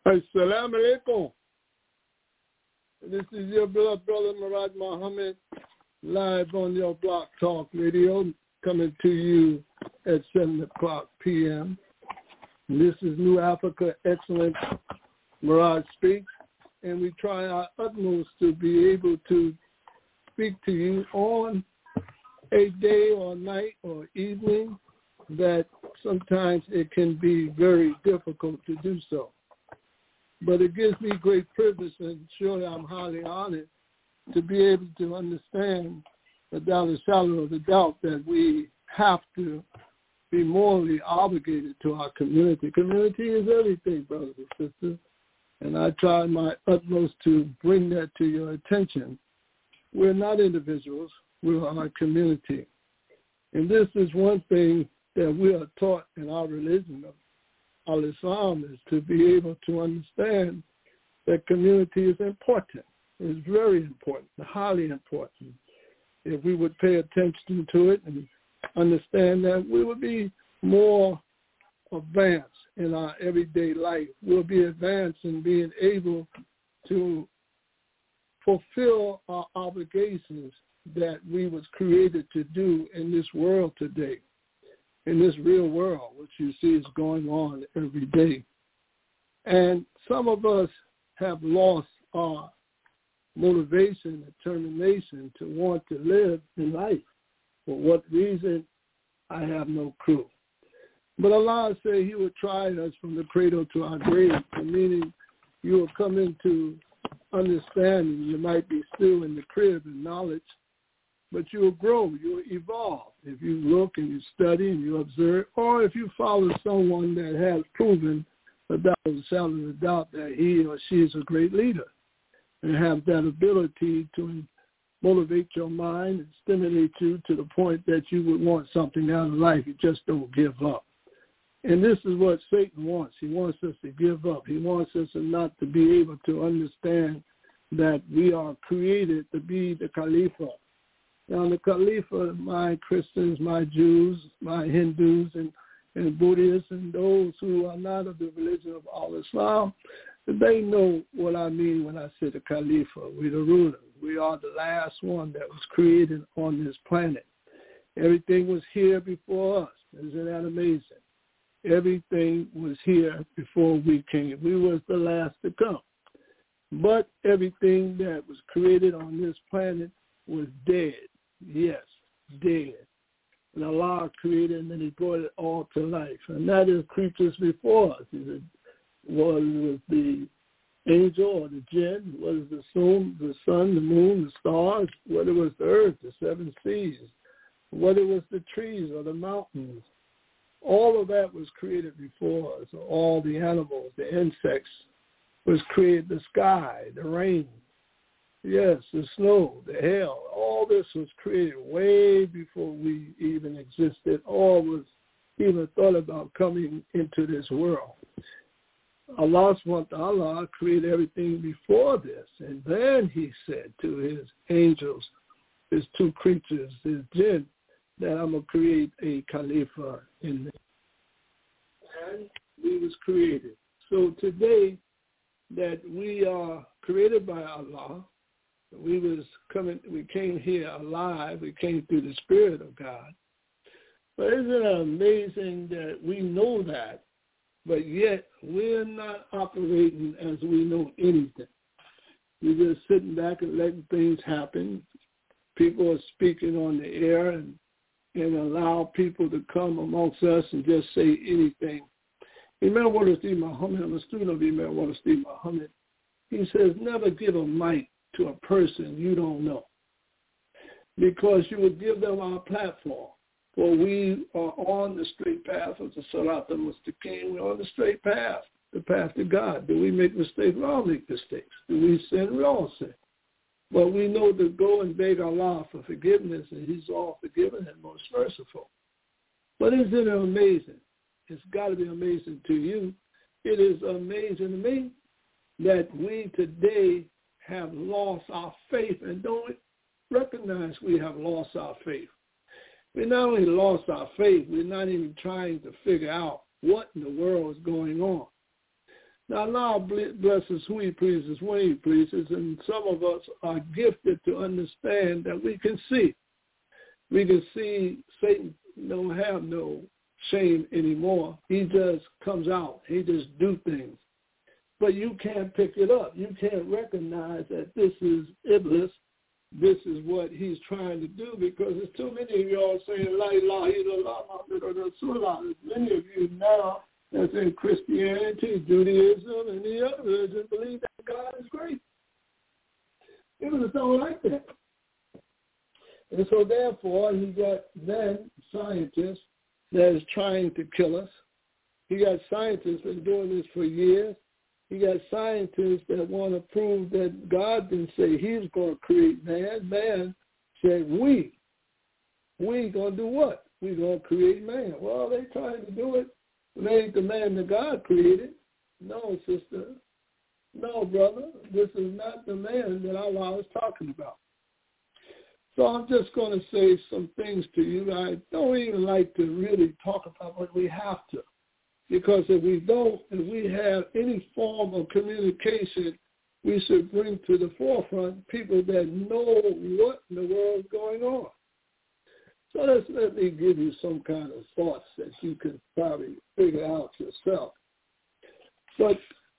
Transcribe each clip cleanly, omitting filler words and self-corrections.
Assalamu alaikum. This is your beloved brother Murad Muhammad, live on your Block Talk Radio, coming to you at 7 o'clock p.m. This is New Africa Excellence. Murad speaks, and we try our utmost to be able to speak to you on a day or night or evening that sometimes it can be very difficult to do so. But it gives me great privilege, and surely I'm highly honored to be able to understand without a shadow of a doubt that we have to be morally obligated to our community. Community is everything, brothers and sisters, and I try my utmost to bring that to your attention. We're not individuals, we're our community. And this is one thing that we are taught in our religion of Al-Islam, is to be able to understand that community is important. It's very important, highly important. If we would pay attention to it and understand that, we would be more advanced in our everyday life. We'll be advanced in being able to fulfill our obligations that we was created to do in this world today, in this real world, which you see is going on every day. And some of us have lost our motivation, determination to want to live in life. For what reason, I have no clue. But Allah said he would try us from the cradle to our grave, meaning you will come into understanding. You might be still in the crib in knowledge, but you will grow, you will evolve if you look and you study and you observe, or if you follow someone that has proven without a shadow of a doubt that he or she is a great leader and have that ability to motivate your mind and stimulate you to the point that you would want something out of life. You just don't give up. And this is what Satan wants. He wants us to give up. He wants us not to be able to understand that we are created to be the Khalifa. Now, the Khalifa, my Christians, my Jews, my Hindus, and Buddhists, and those who are not of the religion of Al-Islam, they know what I mean when I say the Khalifa. We're the rulers. We are the last one that was created on this planet. Everything was here before us. Isn't that amazing? Everything was here before we came. We was the last to come. But everything that was created on this planet was dead. Yes, dead. And Allah created, and then he brought it all to life. And that is creatures before us. Was the angel or the jinn? Was the sun, the moon, the stars? Whether it was the earth, the seven seas? Whether it was the trees or the mountains? All of that was created before us. All the animals, the insects, was created. The sky, the rain, yes, the snow, the hail. All this was created way before we even existed. All was even thought about coming into this world. Allah subhanahu wa ta'ala created everything before this. And then he said to his angels, his two creatures, his jinn, that I'm going to create a Khalifa in them. And we was created. So today that we are created by Allah, we came here alive, we came through the Spirit of God. But isn't it amazing that we know that, but yet we're not operating as we know anything. We're just sitting back and letting things happen. People are speaking on the air and allow people to come amongst us and just say anything. Imam Walid Muhammad, I'm a student of Imam Walid Muhammad. He says, never give a mic to a person you don't know, because you would give them our platform. For we are on the straight path of the Salat al-Mustaqim. We're on the straight path, the path to God. Do we make mistakes? We all make mistakes. Do we sin? We all sin. But we know to go and beg Allah for forgiveness, and he's all forgiven and most merciful. But isn't it amazing? It's got to be amazing to you. It is amazing to me that we today have lost our faith and don't recognize we have lost our faith. We not only lost our faith, we're not even trying to figure out what in the world is going on. Now, Allah blesses who he pleases when he pleases, and some of us are gifted to understand that we can see. We can see Satan don't have no shame anymore. He just comes out. He just do things. But you can't pick it up. You can't recognize that this is Iblis. This is what he's trying to do, because there's too many of y'all saying, La ilaha illallah, Muhammad Rasulullah. There's many of you now that's in Christianity, Judaism, and the other religions believe that God is great. Iblis don't like that. And so therefore, he got then scientists that is trying to kill us. He got scientists been doing this for years. He got scientists that want to prove that God didn't say he's going to create man. Man said we going to do what? We're going to create man. Well, they trying to do it. They ain't the man that God created. No, sister. No, brother. This is not the man that Allah is talking about. So I'm just going to say some things to you. I don't even like to really talk about, but we have to. Because if we have any form of communication, we should bring to the forefront people that know what in the world is going on. So let me give you some kind of thoughts that you can probably figure out yourself. But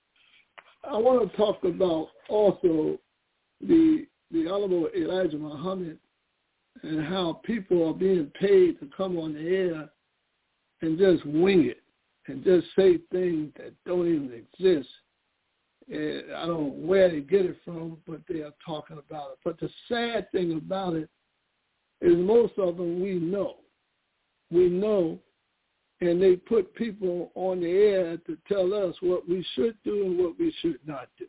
I want to talk about also the Honorable Elijah Muhammad and how people are being paid to come on the air and just wing it and just say things that don't even exist. And I don't know where they get it from, but they are talking about it. But the sad thing about it is most of them we know. We know, and they put people on the air to tell us what we should do and what we should not do.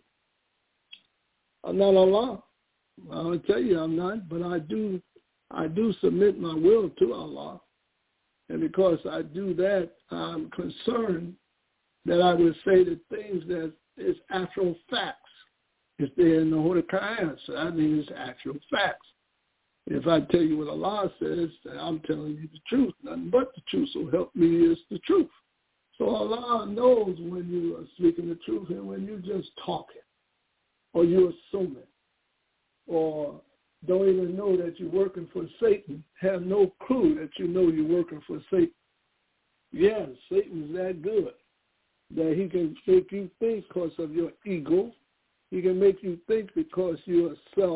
I'm not Allah. I'll tell you I'm not, but I do submit my will to Allah. And because I do that, I'm concerned that I would say the things that is actual facts. If they're in the Holy Quran, so that means actual facts. If I tell you what Allah says, then I'm telling you the truth. Nothing but the truth. So help me is the truth. So Allah knows when you are speaking the truth and when you're just talking, or you're assuming, or don't even know that you're working for Satan, have no clue that you know you're working for Satan. Yes, Satan's that good, that he can make you think because of your ego. He can make you think because you're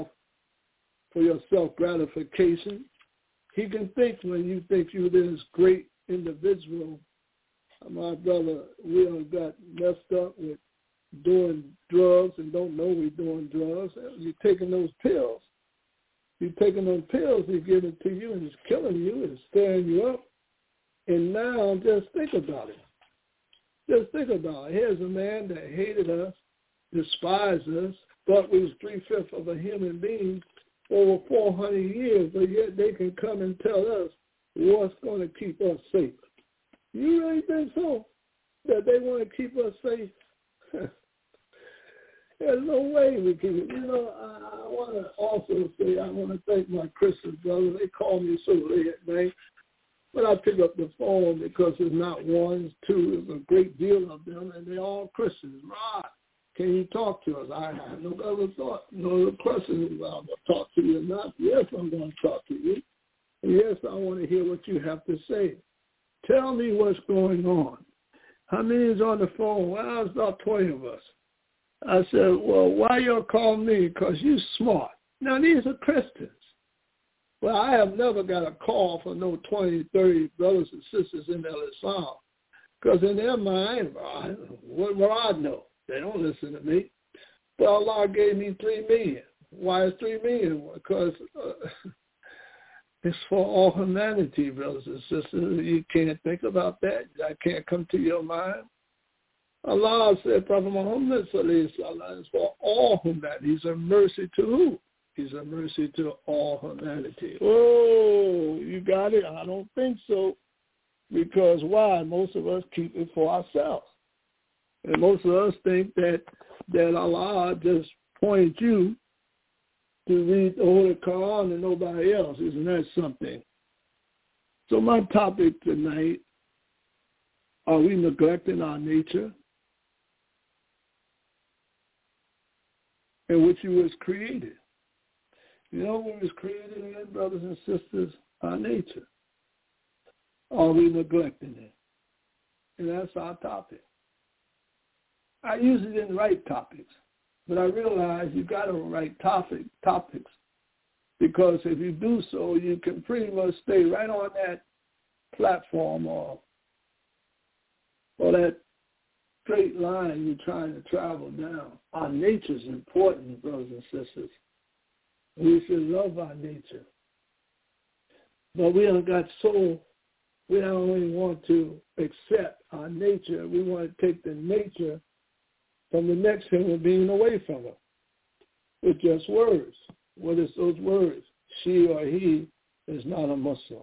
for your self-gratification. He can think when you think you're this great individual. My brother, we all got messed up with doing drugs and don't know we're doing drugs. You're taking those pills. You're taking those pills, they give it to you, and it's killing you, it's stirring you up. And now just think about it. Just think about it. Here's a man that hated us, despised us, thought we was 3/5 of a human being over 400 years, but yet they can come and tell us what's going to keep us safe. You really think so? That they want to keep us safe? There's no way we can. I want to also say I want to thank my Christian brothers. They call me so late at night, but I pick up the phone because it's not one, it's two, it's a great deal of them, and they're all Christians. Rod, can you talk to us? I have no other thought, no other question about I'm going to talk to you or not. Yes, I'm going to talk to you. And yes, I want to hear what you have to say. Tell me what's going on. How many is on the phone? Well, it's about 20 of us. I said, well, why y'all call me? Because you smart. Now, these are Christians. Well, I have never got a call from no 20, 30 brothers and sisters in Islam. Because in their mind, what would I know? They don't listen to me. But Allah gave me 3 million. Why is 3 million? Because it's for all humanity, brothers and sisters. You can't think about that. That can't come to your mind. Allah said, Prophet Muhammad is for all humanity. He's a mercy to who? He's a mercy to all humanity. Oh, you got it? I don't think so. Because why? Most of us keep it for ourselves. And most of us think that Allah just pointed you to read the Holy Quran and nobody else. Isn't that something? So my topic tonight, are we neglecting our nature? in which you was created. You know what was created in, brothers and sisters? Our nature. Are we neglecting it? And that's our topic. I usually didn't write topics, but I realize you got to write topics, because if you do so, you can pretty much stay right on that platform or that straight line you're trying to travel down. Our nature is important, brothers and sisters. We should love our nature. But we don't only want to accept our nature. We want to take the nature from the next human being away from it with just words. What is those words? She or he is not a Muslim.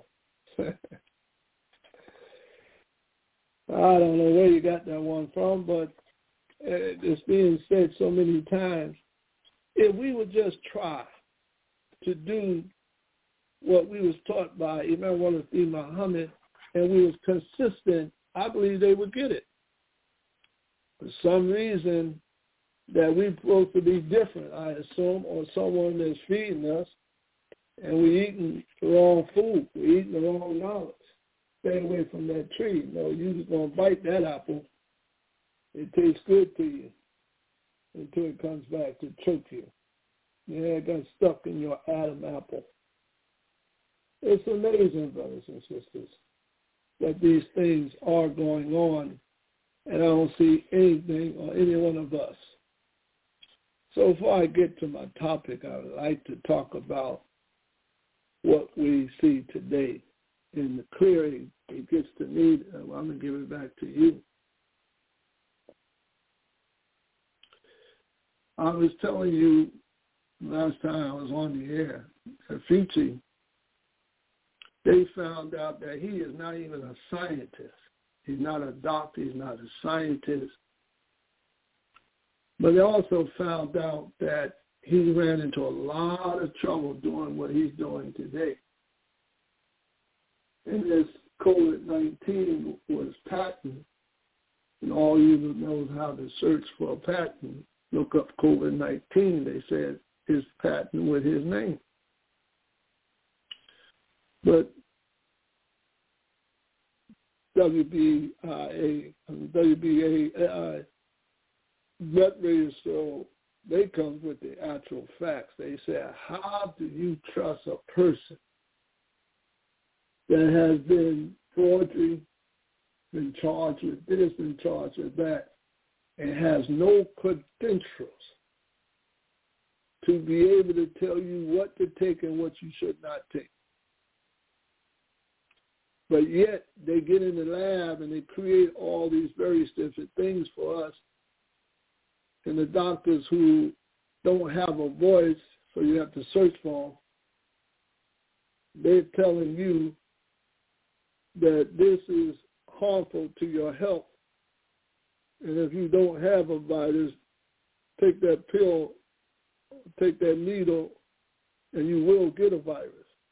I don't know where you got that one from, but it's being said so many times. If we would just try to do what we was taught by Imam Walafi Muhammad, and we was consistent, I believe they would get it. For some reason that we're supposed to be different, I assume, or someone that's feeding us, and we're eating the wrong food, we're eating the wrong knowledge. Stay away from that tree. No, you're just going to bite that apple. It tastes good to you until it comes back to choke you. Yeah, it got stuck in your Adam apple. It's amazing, brothers and sisters, that these things are going on, and I don't see anything or any one of us. So before I get to my topic, I would like to talk about what we see today. In the clearing, it gets to me. I'm going to give it back to you. I was telling you last time I was on the air, at Fiji, they found out that he is not even a scientist. He's not a doctor. He's not a scientist. But they also found out that he ran into a lot of trouble doing what he's doing today. And this COVID-19 was patent, and all you know how to search for a patent, look up COVID-19, they said his patent with his name. But WBA Vet Radio Show, they come with the actual facts. They say, how do you trust a person that has been forgery, been charged with this, been charged with that, and has no credentials to be able to tell you what to take and what you should not take? But yet they get in the lab and they create all these various different things for us. And the doctors who don't have a voice, so you have to search for them, they're telling you that this is harmful to your health. And if you don't have a virus, take that pill, take that needle, and you will get a virus.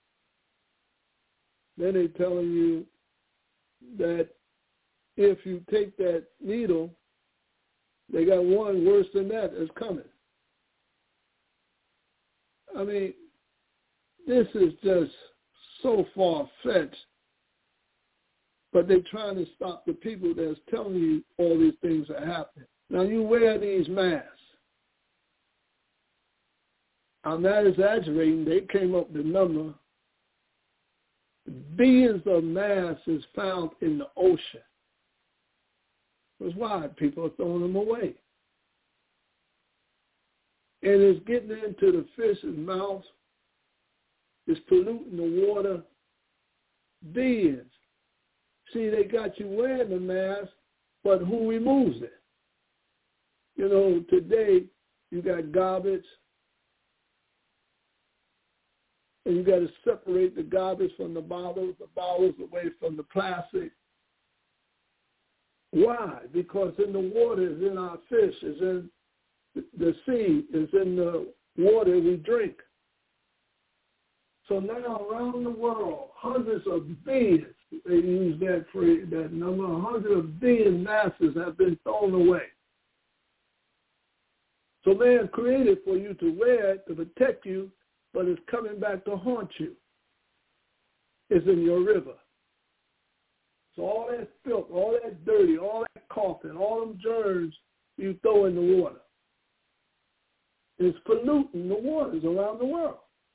Then they're telling you that if you take that needle, they got one worse than that that's coming. I mean, this is just so far-fetched. But they're trying to stop the people that's telling you all these things are happening. Now, you wear these masks. I'm not exaggerating. They came up with the number. Billions of masks is found in the ocean. That's why people are throwing them away. And it's getting into the fish's mouth. It's polluting the water. Billions. See, they got you wearing the mask, but who removes it? You know, today you got garbage, and you got to separate the garbage from the bottles away from the plastic. Why? Because in the water, is in our fish, is in the sea, is in the water we drink. So now around the world, hundreds of billions, they use that phrase, that number, 100 billion masks have been thrown away. So man created for you to wear it, to protect you, but it's coming back to haunt you. It's in your river. So all that filth, all that dirty, all that coughing, all them germs you throw in the water. It's polluting the waters around the world.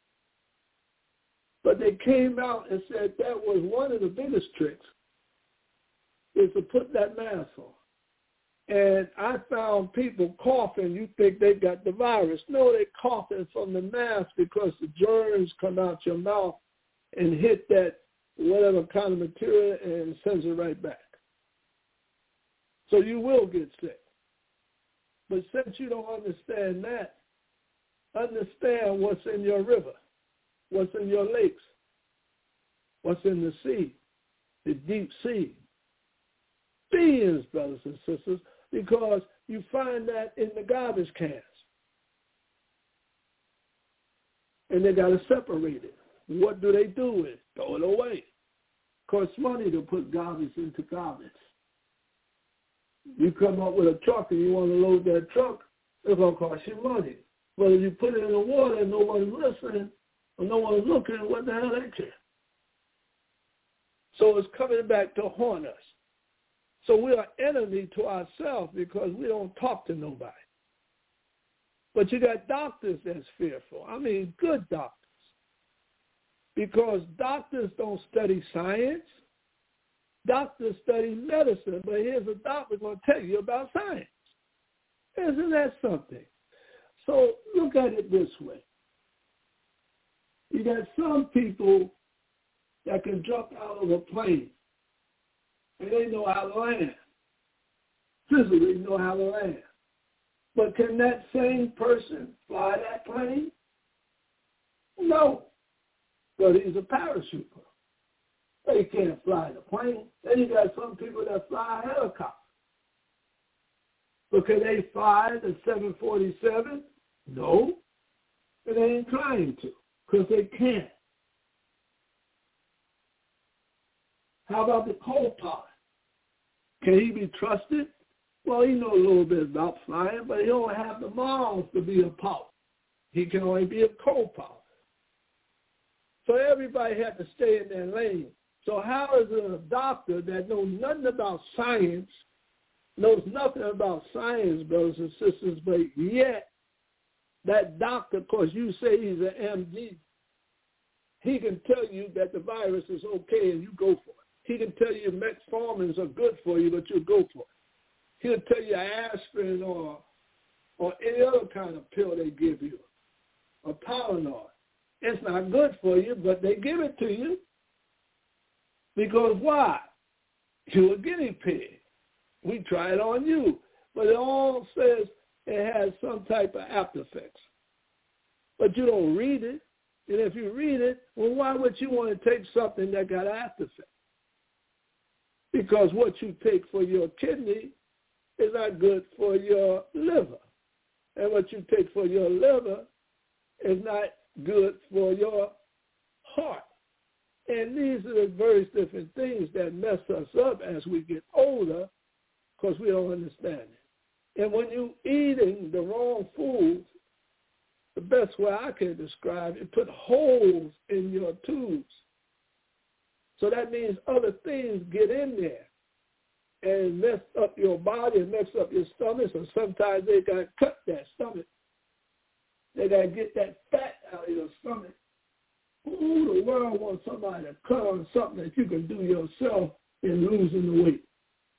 But they came out and said that was one of the biggest tricks, is to put that mask on. And I found people coughing, you think they got the virus. No, they're coughing from the mask because the germs come out your mouth and hit that whatever kind of material and sends it right back. So you will get sick. But since you don't understand that, understand what's in your river, what's in your lakes, what's in the sea, the deep sea. Billions, brothers and sisters, because you find that in the garbage cans. And they got to separate it. What do they do with it? Throw it away. Costs money to put garbage into garbage. You come up with a truck and you want to load that truck, it's going to cost you money. But if you put it in the water and no one's listening or no one's looking, what the hell they care? So it's coming back to haunt us. So we are enemy to ourselves because we don't talk to nobody. But you got doctors that's fearful. I mean, good doctors. Because doctors don't study science. Doctors study medicine. But here's a doctor going to tell you about science. Isn't that something? So look at it this way. You got some people that can jump out of a plane and they know how to land. Physically know how to land. But can that same person fly that plane? No. But he's a parachuter. They can't fly the plane. Then you got some people that fly a helicopter. But can they fly the 747? No. And they ain't trying to because they can't. How about the co-pilot? Can he be trusted? Well, he knows a little bit about flying, but he don't have the miles to be a pilot. He can only be a co-pilot. So everybody had to stay in their lane. So how is a doctor that knows nothing about science, knows nothing about science, brothers and sisters, but yet that doctor, because you say he's an MD, he can tell you that the virus is okay and you go for it. He can tell you metformins are good for you, but you go for it. He'll tell you aspirin or any other kind of pill they give you, or Tylenol. It's not good for you, but they give it to you. Because why? You're a guinea pig. We try it on you. But it all says it has some type of after effects. But you don't read it. And if you read it, well, why would you want to take something that got after effects? Because what you take for your kidney is not good for your liver. And what you take for your liver is not good for your heart. And these are the various different things that mess us up as we get older because we don't understand it. And when you're eating the wrong foods, the best way I can describe it, put holes in your tubes. So that means other things get in there and mess up your body and mess up your stomach. So sometimes they got to cut that stomach. They got to get that fat out of your stomach. Who in the world wants somebody to cut on something that you can do yourself in losing the weight?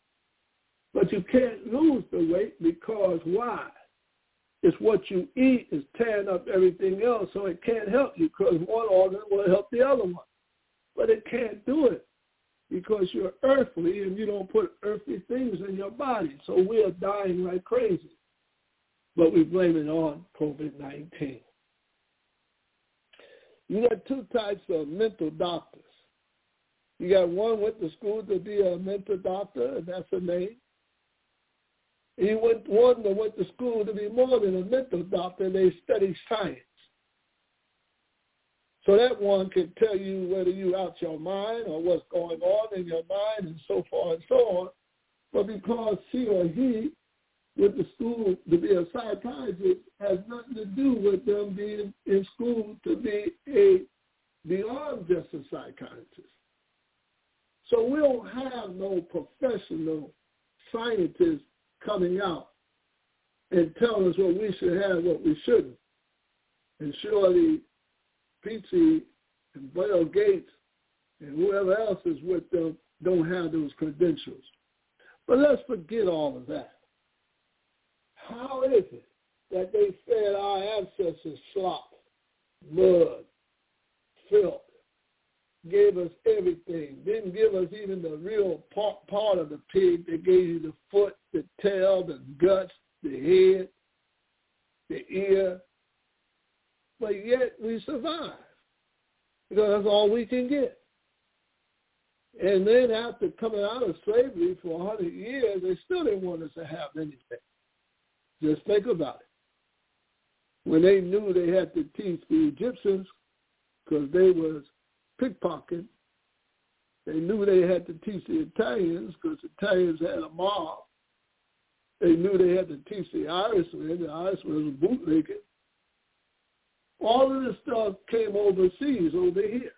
But you can't lose the weight because why? It's what you eat is tearing up everything else, so it can't help you because one organ will help the other one. But it can't do it because you're earthly and you don't put earthly things in your body. So we're dying like crazy. But we blame it on COVID-19. You got two types of mental doctors. You got one went to school to be a mental doctor, and that's a name. And you went one that went to school to be more than a mental doctor, and they study science. So that one can tell you whether you're out your mind or what's going on in your mind and so forth and so on. But because she or he with the school to be a psychiatrist has nothing to do with them being in school to be beyond just a psychiatrist. So we don't have no professional scientists coming out and telling us what we should have, what we shouldn't. And surely Peachy and Bill Gates and whoever else is with them don't have those credentials. But let's forget all of that. How is it that they fed our ancestors slop, mud, filth, gave us everything, didn't give us even the real part of the pig? They gave you the foot, the tail, the guts, the head, the ear, but yet we survive because that's all we can get. And then after coming out of slavery for 100 years, they still didn't want us to have anything. Just think about it. When they knew they had to teach the Egyptians because they was pickpocketing, they knew they had to teach the Italians because the Italians had a mob. They knew they had to teach the Irishmen. The Irishmen was bootlegging. All of this stuff came overseas, over here.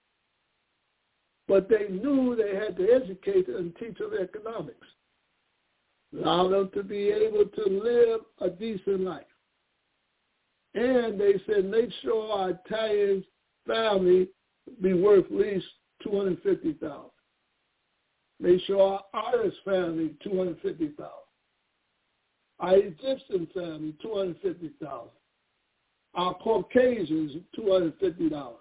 But they knew they had to educate and teach them economics, allow them to be able to live a decent life. And they said, make sure our Italian family be worth at least $250,000. Make sure our Irish family, $250,000. Our Egyptian family, $250,000. Our Caucasians, $250,000.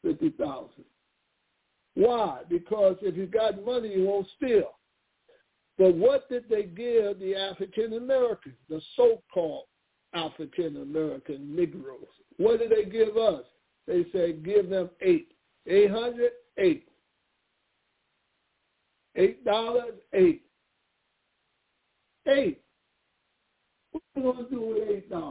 Why? Because if you got money, you won't steal. But what did they give the African Americans, the so-called African American Negroes? What did they give us? They said give them $800, $8. $8, $8. $8. What are you going to do with $8?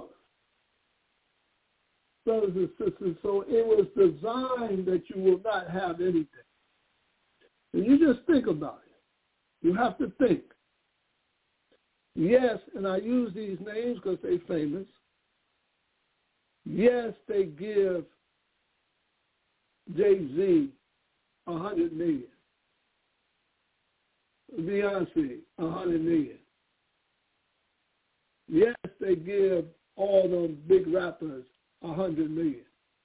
Brothers and sisters, so it was designed that you will not have anything. And you just think about it. You have to think. Yes, and I use these names because they're famous. Yes, they give Jay-Z $100 million. Beyonce $100 million. Yes, they give all those big rappers $100 million.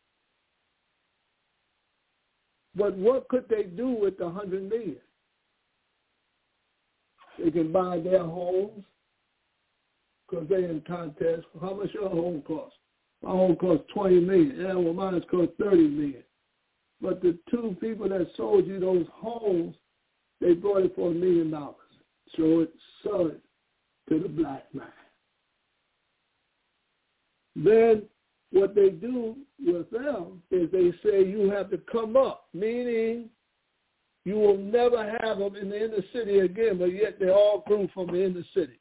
But what could they do with the $100 million? They can buy their homes because they're in contest. How much your home cost? My home cost $20 million. Yeah, well, mine cost $30 million. But the two people that sold you those homes, they bought it for $1 million. So sell it to the black man. Then what they do with them is they say you have to come up, meaning you will never have them in the inner city again, but yet they all grew from the inner cities.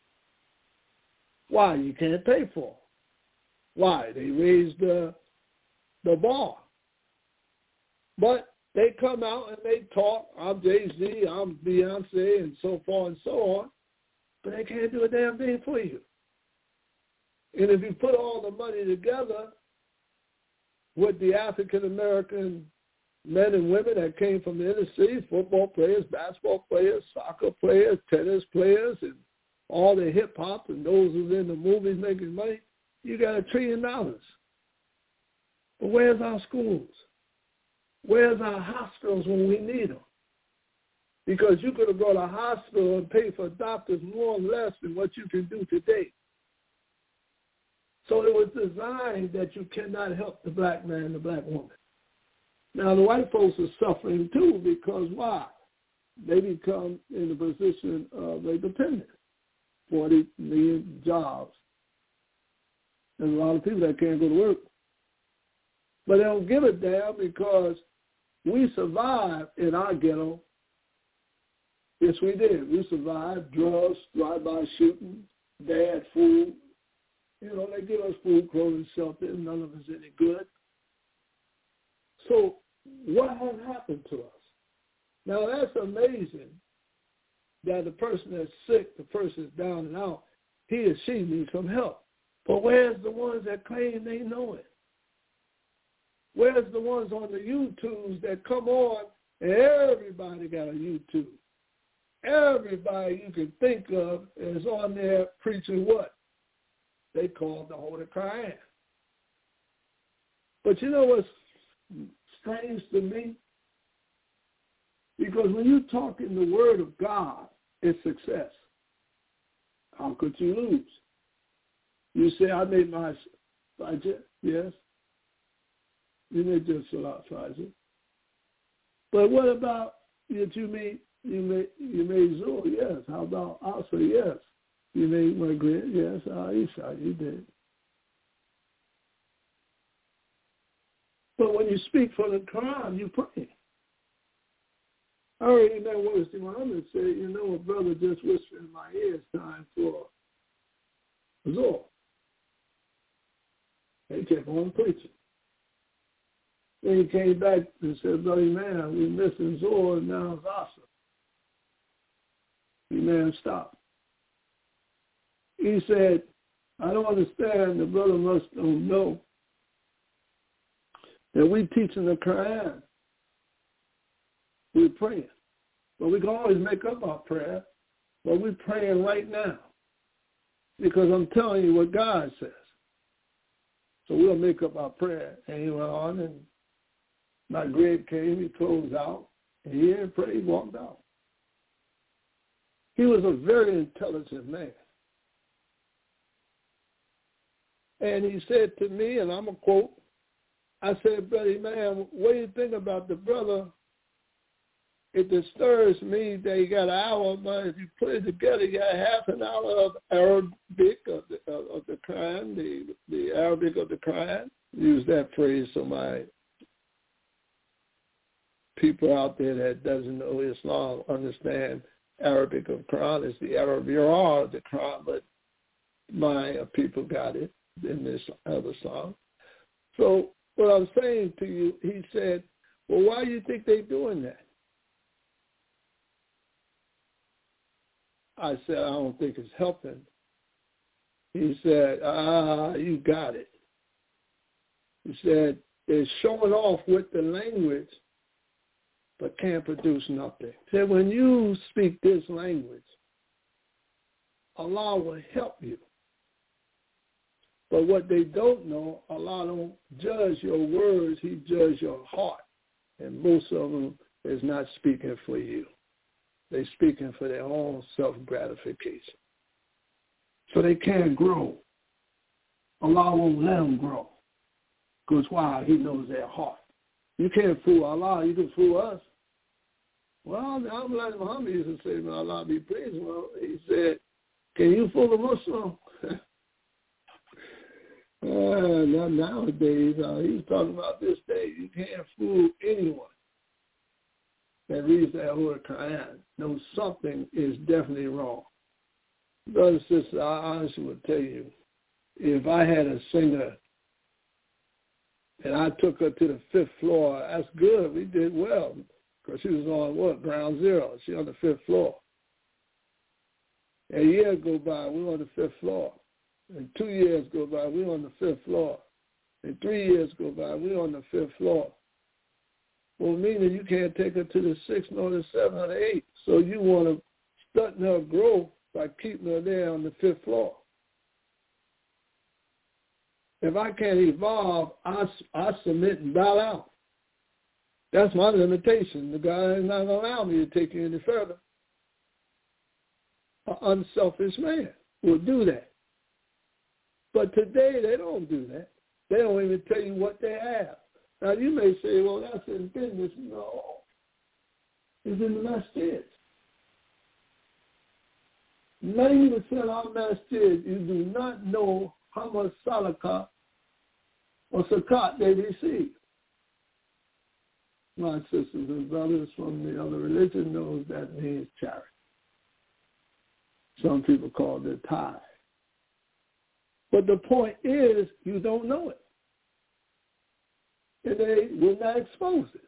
Why? You can't pay for them. Why? They raised the bar. But they come out and they talk, I'm Jay-Z, I'm Beyonce, and so forth and so on, but they can't do a damn thing for you. And if you put all the money together with the African-American men and women that came from the inner city, football players, basketball players, soccer players, tennis players, and all the hip-hop and those who's in the movies making money, you got $1 trillion. But where's our schools? Where's our hospitals when we need them? Because you could have gone to a hospital and paid for doctors more or less than what you can do today. So it was designed that you cannot help the black man and the black woman. Now, the white folks are suffering too because why? They become in the position of a dependent. 40 million jobs. There's a lot of people that can't go to work. But they don't give a damn because we survived in our ghetto. Yes, we did. We survived drugs, drive-by shooting, bad food. You know, they give us food, clothing, shelter, and none of us any good. So what has happened to us? Now, that's amazing that the person that's sick, the person that's down and out, he or she needs some help. But where's the ones that claim they know it? Where's the ones on the YouTubes that come on and everybody got a YouTube? Everybody you can think of is on there preaching what? They call the Holy Quran. But you know what's strange to me? Because when you talk in the Word of God, it's success. How could you lose? You say, I made my budget. Yes. You made just a lot of budget. But what about that you made Zoe? Yes. How about Asa? Yes. You made Margaret? Yes. Aisha, you did. But when you speak from the Quran, you pray. I already know what Muhammad said, you know, a brother just whispered in my ear, it's time for Zohar. They kept on preaching. Then he came back and said, Brother man, we're missing Zohar, and now it's Asa. The man stopped. He said, I don't understand, the brother must don't know that we teaching the Quran. We're praying. But we can always make up our prayer, but we're praying right now because I'm telling you what God says. So we'll make up our prayer. And he went on, and my grave came, he closed out, and he didn't pray, he walked out. He was a very intelligent man. And he said to me, and I'm going to quote, I said, Brother man, what do you think about the brother? It disturbs me that you got an hour, but if you put it together, you got half an hour of Arabic of the Quran, the Arabic of the Quran. Use that phrase so my people out there that doesn't know Islam understand Arabic of the Quran. It's the Arabic of the Quran, but my people got it in this other song. So what I'm saying to you, he said, well, why do you think they're doing that? I said, I don't think it's helping. He said, you got it. He said, they're showing off with the language, but can't produce nothing. He said, when you speak this language, Allah will help you. But what they don't know, Allah don't judge your words, he judges your heart. And most of them is not speaking for you. They're speaking for their own self-gratification. So they can't grow. Allah won't let them grow. Because why? He knows their heart. You can't fool Allah. You can fool us. Well, I'm like Muhammad used to say, may Allah be praised. Well, he said, can you fool a Muslim? Not nowadays. He's talking about this day. You can't fool anyone that reads that Holy Quran. Knows something is definitely wrong. Brothers and sisters, I honestly would tell you, if I had a singer and I took her to the 5th floor, that's good. We did well because she was on what? Ground zero. She on the 5th floor. A year go by, we're on the 5th floor. And 2 years go by, we're on the 5th floor. And 3 years go by, we're on the 5th floor. Well, meaning you can't take her to the 6th nor the 7th or the 8th. So you want to stunt her growth by keeping her there on the 5th floor. If I can't evolve, I submit and bow out. That's my limitation. The God is not going to allow me to take you any further. An unselfish man will do that. But today, they don't do that. They don't even tell you what they have. Now, you may say, well, that's in business. No. It's in the masjid. 90% of our masjid, you do not know how much salakah or zakat they receive. My sisters and brothers from the other religion knows that means charity. Some people call it tithe. But the point is, you don't know it. And they will not expose it.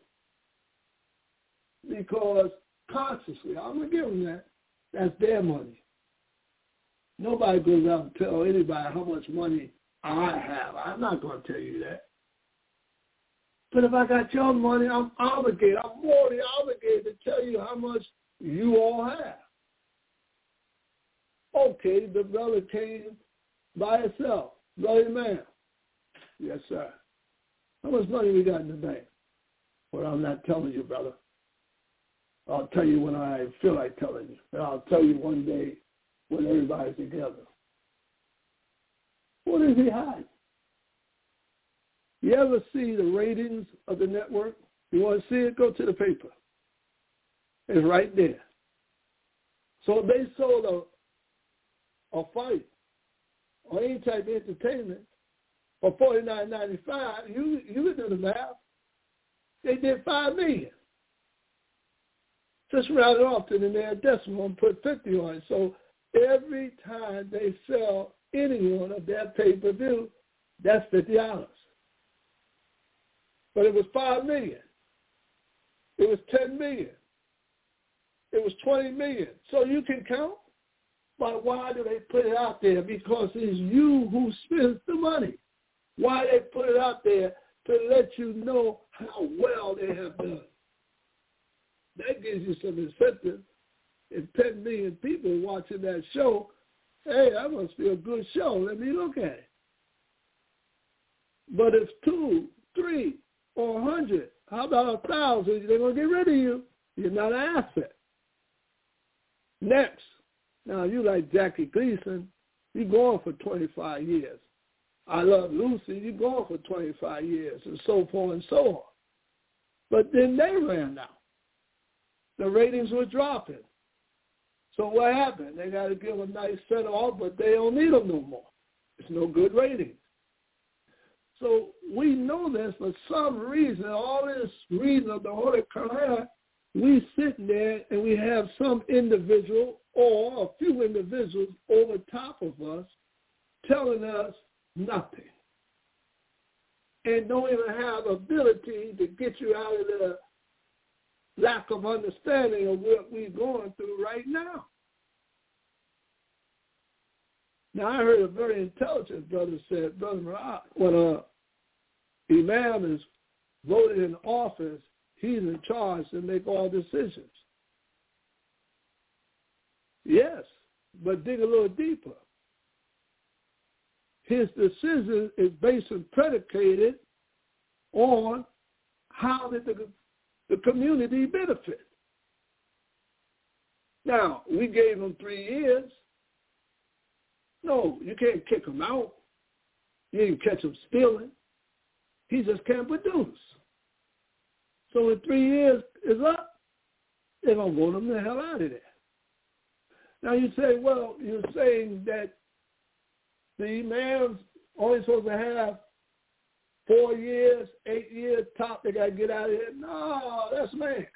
Because consciously, I'm going to give them that. That's their money. Nobody goes out and tell anybody how much money I have. I'm not going to tell you that. But if I got your money, I'm obligated. I'm morally obligated to tell you how much you all have. Okay, the brother came by himself. Brother man. Yes, sir. How much money we got in the bank? Well, I'm not telling you, brother. I'll tell you when I feel like telling you. And I'll tell you one day when everybody's together. What is he hiding? You ever see the ratings of the network? You want to see it? Go to the paper. It's right there. So if they sold a fight or any type of entertainment for $49.95, you can do the math. They did $5 million. Just round it off to the nearest decimal and put 50 on it. So every time they sell any one of their pay-per-view, that's $50. But it was $5 million. It was $10 million. It was $20 million. So you can count. But why do they put it out there? Because it's you who spends the money. Why they put it out there? To let you know how well they have done. That gives you some incentive. If 10 million people are watching that show, hey, that must be a good show. Let me look at it. But if 2, 3, or 100, how about 1,000? They're going to get rid of you. You're not an asset. Next. Now, you like Jackie Gleason, you're going for 25 years. I Love Lucy, you're going for 25 years, and so forth and so on. But then they ran out. The ratings were dropping. So what happened? They got to give a nice set off, but they don't need them no more. It's no good ratings. So we know this for some reason, all this reason of the Holy Quran, we sit there and we have some individual or a few individuals over top of us telling us nothing. And don't even have ability to get you out of the lack of understanding of what we're going through right now. Now, I heard a very intelligent brother say, Brother Murat, when an imam is voted in office, he's in charge to make all decisions. Yes, but dig a little deeper. His decision is based and predicated on how did the community benefit. Now, we gave him 3 years. No, you can't kick him out. You ain't catch him stealing. He just can't produce. So when 3 years is up, they're going to vote him the hell out of there. Now you say, well, you're saying that the man's only supposed to have 4 years, 8 years top, they got to get out of here. No, that's man.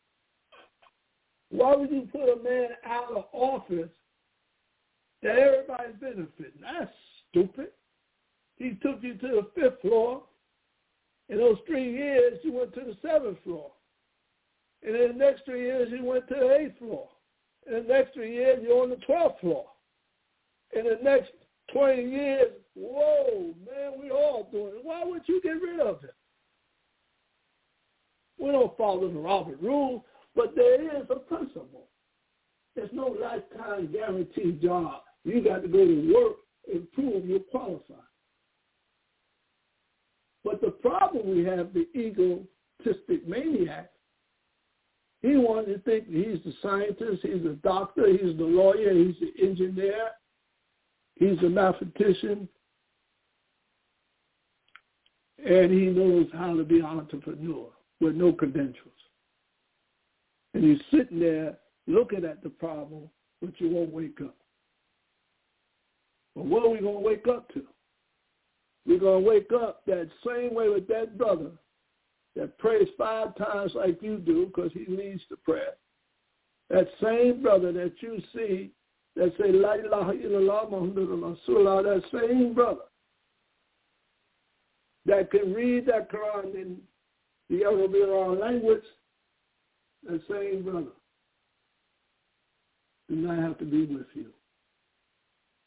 Why would you put a man out of office that everybody's benefiting? That's stupid. He took you to the 5th floor. In those 3 years, you went to the 7th floor. And in the next 3 years, you went to the 8th floor. In the next 3 years, you're on the 12th floor. In the next 20 years, whoa, man, we all doing it. Why would you get rid of him? We don't follow the Robert rule, but there is a principle. There's no lifetime guaranteed job. You got to go to work and prove you're qualified. But the problem we have, the egotistic maniac, he wanted to think he's the scientist, he's the doctor, he's the lawyer, he's the engineer, he's a mathematician, and he knows how to be an entrepreneur with no credentials. And he's sitting there looking at the problem, but you won't wake up. But what are we going to wake up to? We're going to wake up that same way with that brother that prays 5 times like you do because he leads the prayer. That same brother that you see that say, La ilaha illallah Muhammadur Rasulullah, that same brother that can read that Quran in the Arabic language, that same brother do not have to be with you.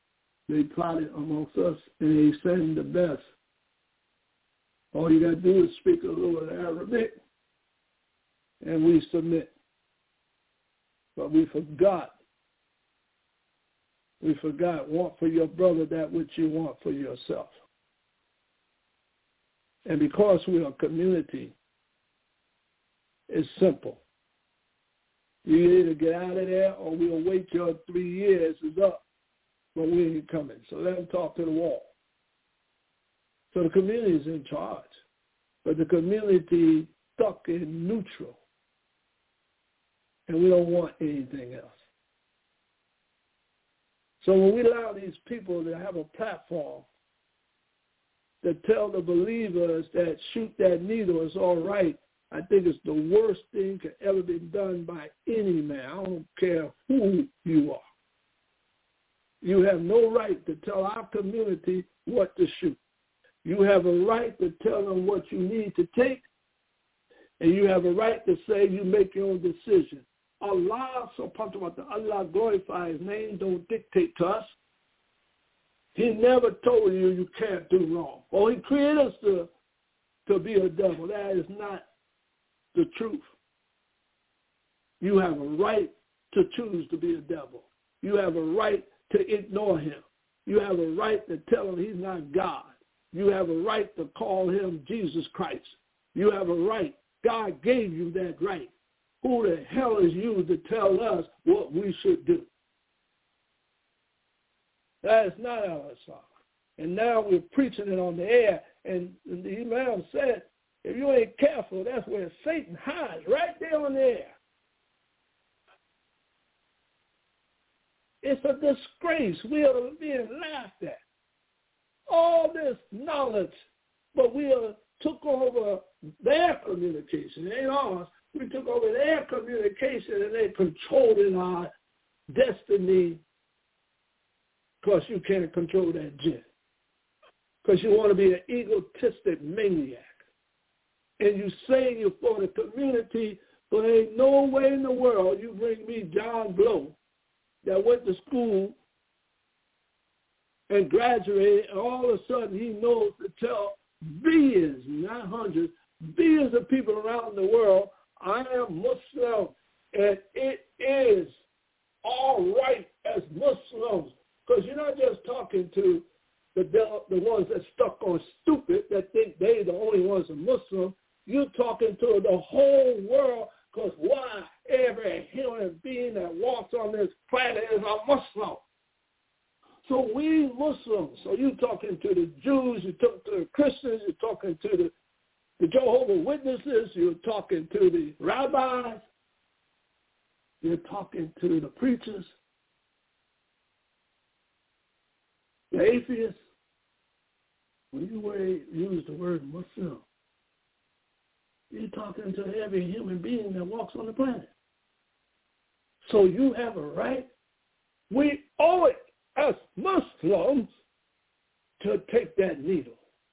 They plotted amongst us, and they send the best. All you got to do is speak a little Arabic, and we submit. But we forgot. Want for your brother that which you want for yourself. And because we are a community, it's simple. You either get out of there or we'll wait till 3 years is up, but we ain't coming. So let them talk to the wall. So the community is in charge, but the community stuck in neutral, and we don't want anything else. So when we allow these people to have a platform that tell the believers that shoot that needle is all right, I think it's the worst thing that ever been done by any man. I don't care who you are. You have no right to tell our community what to shoot. You have a right to tell them what you need to take, and you have a right to say you make your own decision. Allah subhanahu wa ta'ala, Allah glorify his name, don't dictate to us. He never told you can't do wrong. Or he created us to be a devil. That is not the truth. You have a right to choose to be a devil. You have a right to ignore him. You have a right to tell him he's not God. You have a right to call him Jesus Christ. You have a right. God gave you that right. Who the hell is you to tell us what we should do? That is not our song. And now we're preaching it on the air. And the Imam said, if you ain't careful, that's where Satan hides, right there on the air. It's a disgrace. We are being laughed at. All this knowledge, but we took over their communication. It ain't ours. We took over their communication, and they're controlling our destiny because you can't control that jinn. Because you want to be an egotistic maniac. And you say you're for the community, but there ain't no way in the world you bring me John Blow that went to school and graduated, and all of a sudden he knows to tell billions, not hundreds, billions of people around the world, I am Muslim, and it is all right as Muslims. Because you're not just talking to the ones that stuck on stupid, that think they the only ones are Muslim. You're talking to the whole world, because why? Every human being that walks on this planet is a Muslim. So we Muslims, so you're talking to the Jews, you're talking to the Christians, you're talking to the Jehovah's Witnesses, you're talking to the rabbis, you're talking to the preachers, the atheists. When you use the word Muslim, you're talking to every human being that walks on the planet. So you have a right. We owe it as Muslims to take that needle.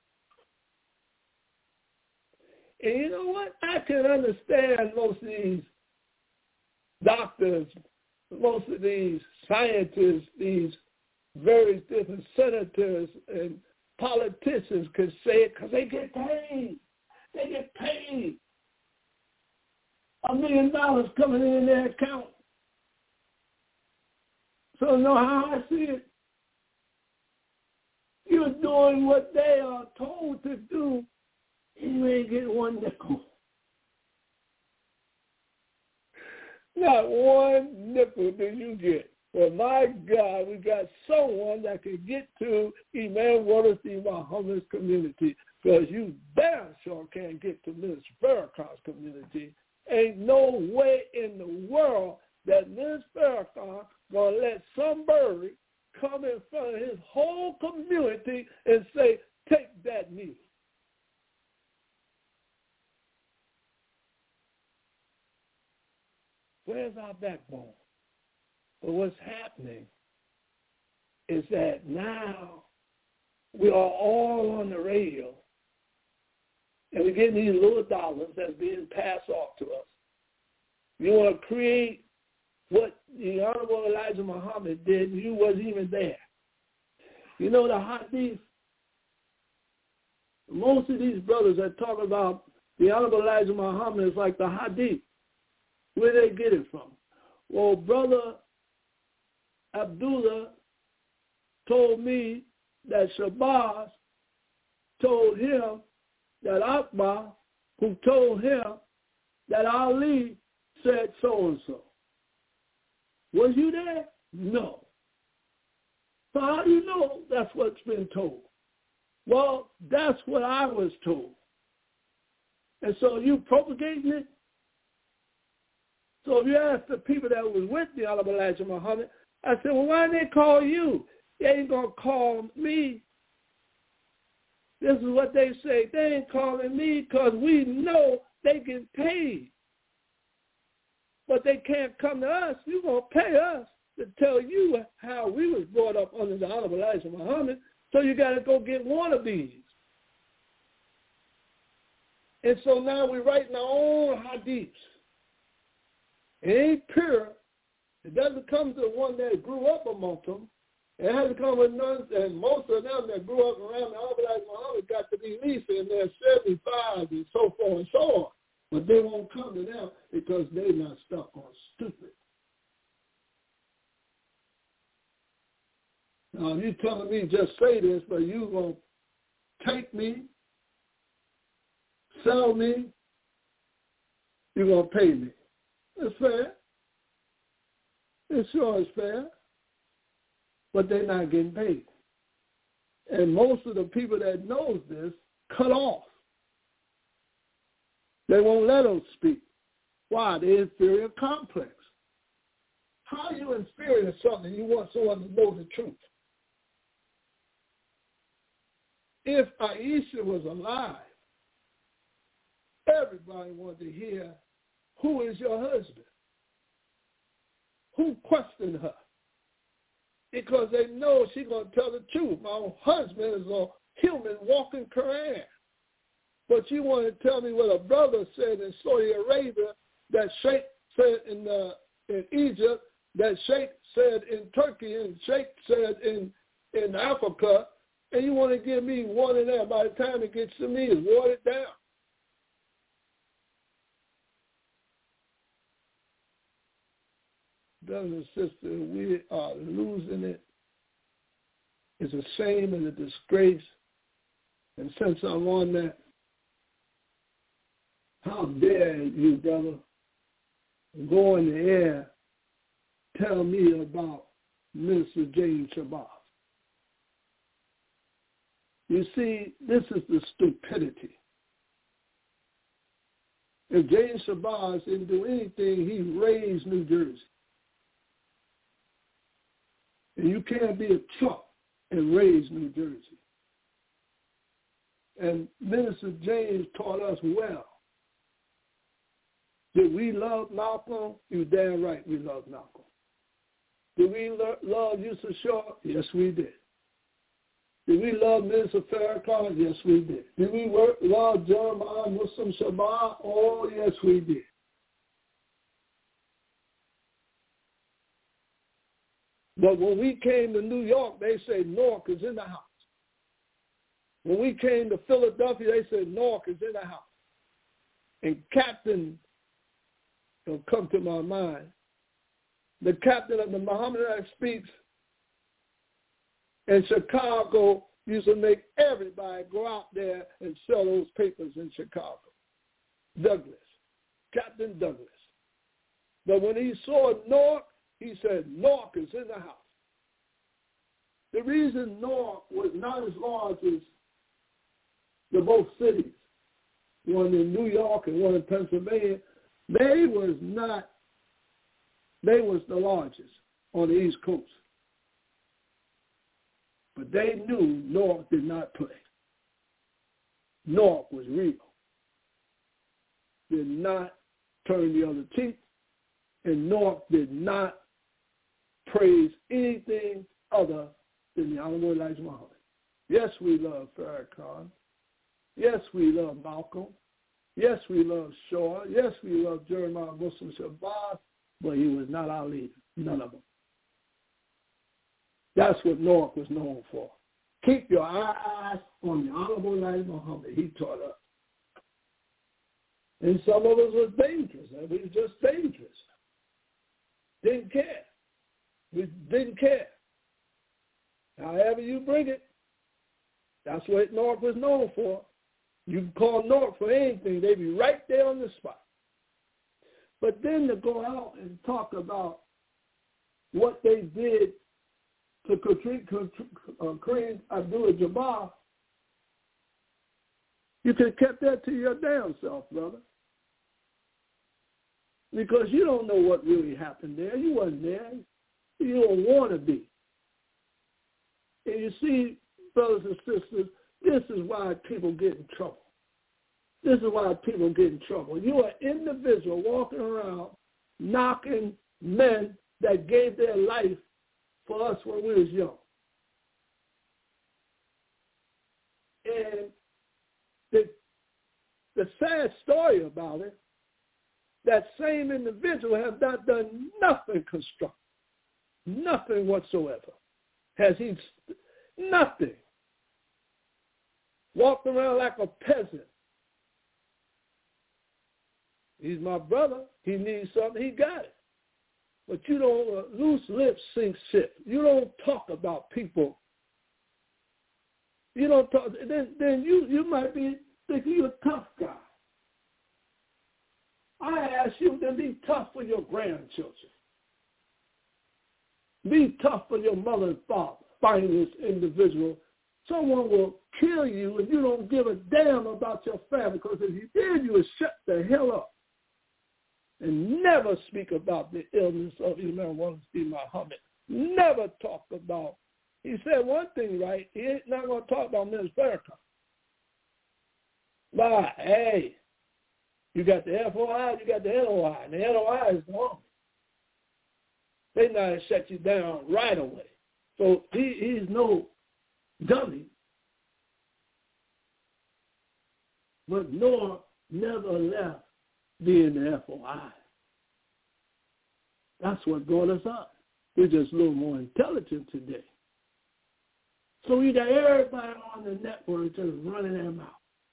And you know what? I can understand most of these doctors, most of these scientists, these various different senators and politicians could say it because they get paid. They get paid. $1 million coming in their account. So you know how I see it? You're doing what they are told to do, and you ain't getting one nickel. Not one nickel do you get. Well, my God, we got someone that can get to Imam Wallace Muhammad's community, because you damn sure can't get to Ms. Farrakhan's community. Ain't no way in the world that Ms. Farrakhan going to let somebody come in front of his whole community and say, take that needle. Where's our backbone? But what's happening is that now we are all on the radio, and we're getting these little dollars that's being passed off to us. You want to create what the Honorable Elijah Muhammad did, and you wasn't even there. You know the hadith? Most of these brothers that talk about the Honorable Elijah Muhammad is like the hadith. Where they get it from? Well, Brother Abdullah told me that Shabazz told him that Akbar, who told him that Ali said so-and-so. Was you there? No. So how do you know that's what's been told? Well, that's what I was told. And so you propagating it? So if you ask the people that was with the Honorable Elijah Muhammad, I said, well, why did they call you? They ain't going to call me. This is what they say. They ain't calling me because we know they get paid. But they can't come to us. You're going to pay us to tell you how we was brought up under the Honorable Elijah Muhammad. So you got to go get one of these. And so now we're writing our own hadiths. It ain't pure. It doesn't come to the one that grew up amongst them. It has to come with none, and most of them that grew up around the Honorable Elijah Muhammad got to be least in their 75 and so forth and so on. But they won't come to them because they're not stuck on stupid. Now, you telling me just say this, but you going to take me, sell me, you're going to pay me. It's fair. It sure is fair. But they're not getting paid. And most of the people that knows this cut off. They won't let them speak. Why? The inferior complex. How are you inferior to something you want someone to know the truth? If Aisha was alive, everybody wanted to hear, who is your husband? Who questioned her? Because they know she's going to tell the truth. My husband is a human walking Quran. But you want to tell me what a brother said in Saudi Arabia, that Sheikh said in Egypt, that Sheikh said in Turkey, and Sheikh said in Africa, and you want to give me one of them. By the time it gets to me, it's watered down. Brothers and sisters, we are losing it. It's a shame and a disgrace. And since I'm on that, how dare you, brother, go in the air, tell me about Minister James Shabazz. You see, this is the stupidity. If James Shabazz didn't do anything, he raised New Jersey. And you can't be a Trump and raise New Jersey. And Minister James taught us well. Did we love Malcolm? You damn right we love Malcolm. Did we love Yusuf Shaw? Yes, we did. Did we love Minister Farrakhan? Yes, we did. Did we love Jeremiah Muslim Shabazz? Oh, yes, we did. But when we came to New York, they said Newark is in the house. When we came to Philadelphia, they said Newark is in the house. And Captain, it'll come to my mind, the captain of the Muhammadan Speaks in Chicago used to make everybody go out there and sell those papers in Chicago. Douglas, Captain Douglas. But when he saw Newark, he said, Newark is in the house. The reason Newark was not as large as the both cities, one in New York and one in Pennsylvania, they was the largest on the East Coast. But they knew Newark did not play. Newark was real. Did not turn the other cheek, and Newark did not praise anything other than the Honorable Elijah Muhammad. Yes, we love Farrakhan. Yes, we love Malcolm. Yes, we love Shaw. Yes, we love Jeremiah Muslim Shabazz, but he was not our leader. None of them. That's what Newark was known for. Keep your eyes on the Honorable Elijah Muhammad. He taught us. And some of us was dangerous. We was just dangerous. Didn't care. We didn't care. However you bring it, that's what North was known for. You can call North for anything. They be right there on the spot. But then to go out and talk about what they did to Kareem Abdul-Jabbar, you could have kept that to your damn self, brother. Because you don't know what really happened there. You wasn't there. You don't want to be. And you see, brothers and sisters, this is why people get in trouble. This is why people get in trouble. You are an individual walking around knocking men that gave their life for us when we was young. And the sad story about it, that same individual has not done nothing constructive, nothing whatsoever. Has he? Nothing. Walked around like a peasant. He's my brother. He needs something. He got it. But you don't, loose lips sink ship. You don't talk about people. You don't talk. Then you might be thinking you're a tough guy. I ask you to be tough for your grandchildren. Be tough for your mother and father. Find this individual. Someone will kill you if you don't give a damn about your family, because if you did, you would shut the hell up and never speak about the illness of Imam Wallenstein Muhammad. Never talk about. He said one thing right. He ain't not going to talk about Ms. Farrakhan. Why? Hey, you got the FOI, you got the NOI, and the NOI is wrong. They not shut you down right away. So he's no dummy. But Noah never left being the FOI. That's what brought us up. We're just a little more intelligent today. So you got everybody on the network just running their mouth.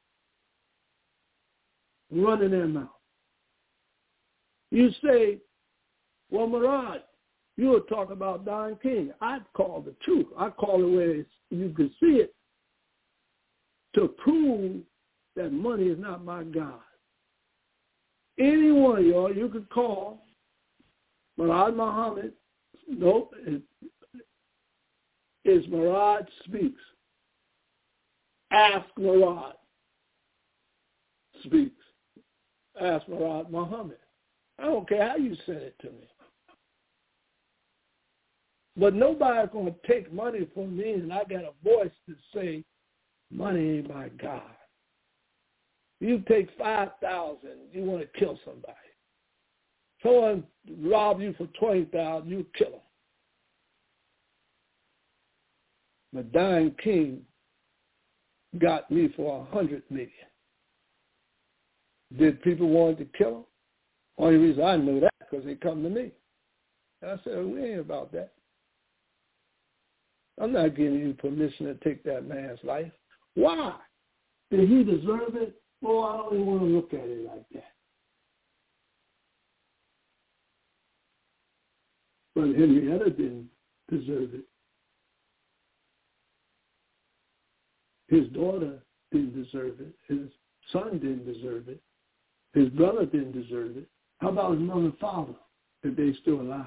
Running their mouth. You say, well, Murad, you were talking about Don King. I'd call the truth. I call it where you can see it to prove that money is not my God. Any one of y'all you could call Murad Muhammad. No, it's Murad Speaks. Ask Murad Speaks. Ask Murad Muhammad. I don't care how you send it to me. But nobody's going to take money from me, and I got a voice to say, money ain't my God. You take 5,000, you want to kill somebody. Someone rob you for 20,000, you kill them. But Don King got me for 100 million. Did people want to kill him? Only reason I know that because they come to me. And I said, we ain't about that. I'm not giving you permission to take that man's life. Why? Did he deserve it? Well, I don't even want to look at it like that. But Henrietta didn't deserve it. His daughter didn't deserve it. His son didn't deserve it. His brother didn't deserve it. How about his mother and father if they're still alive?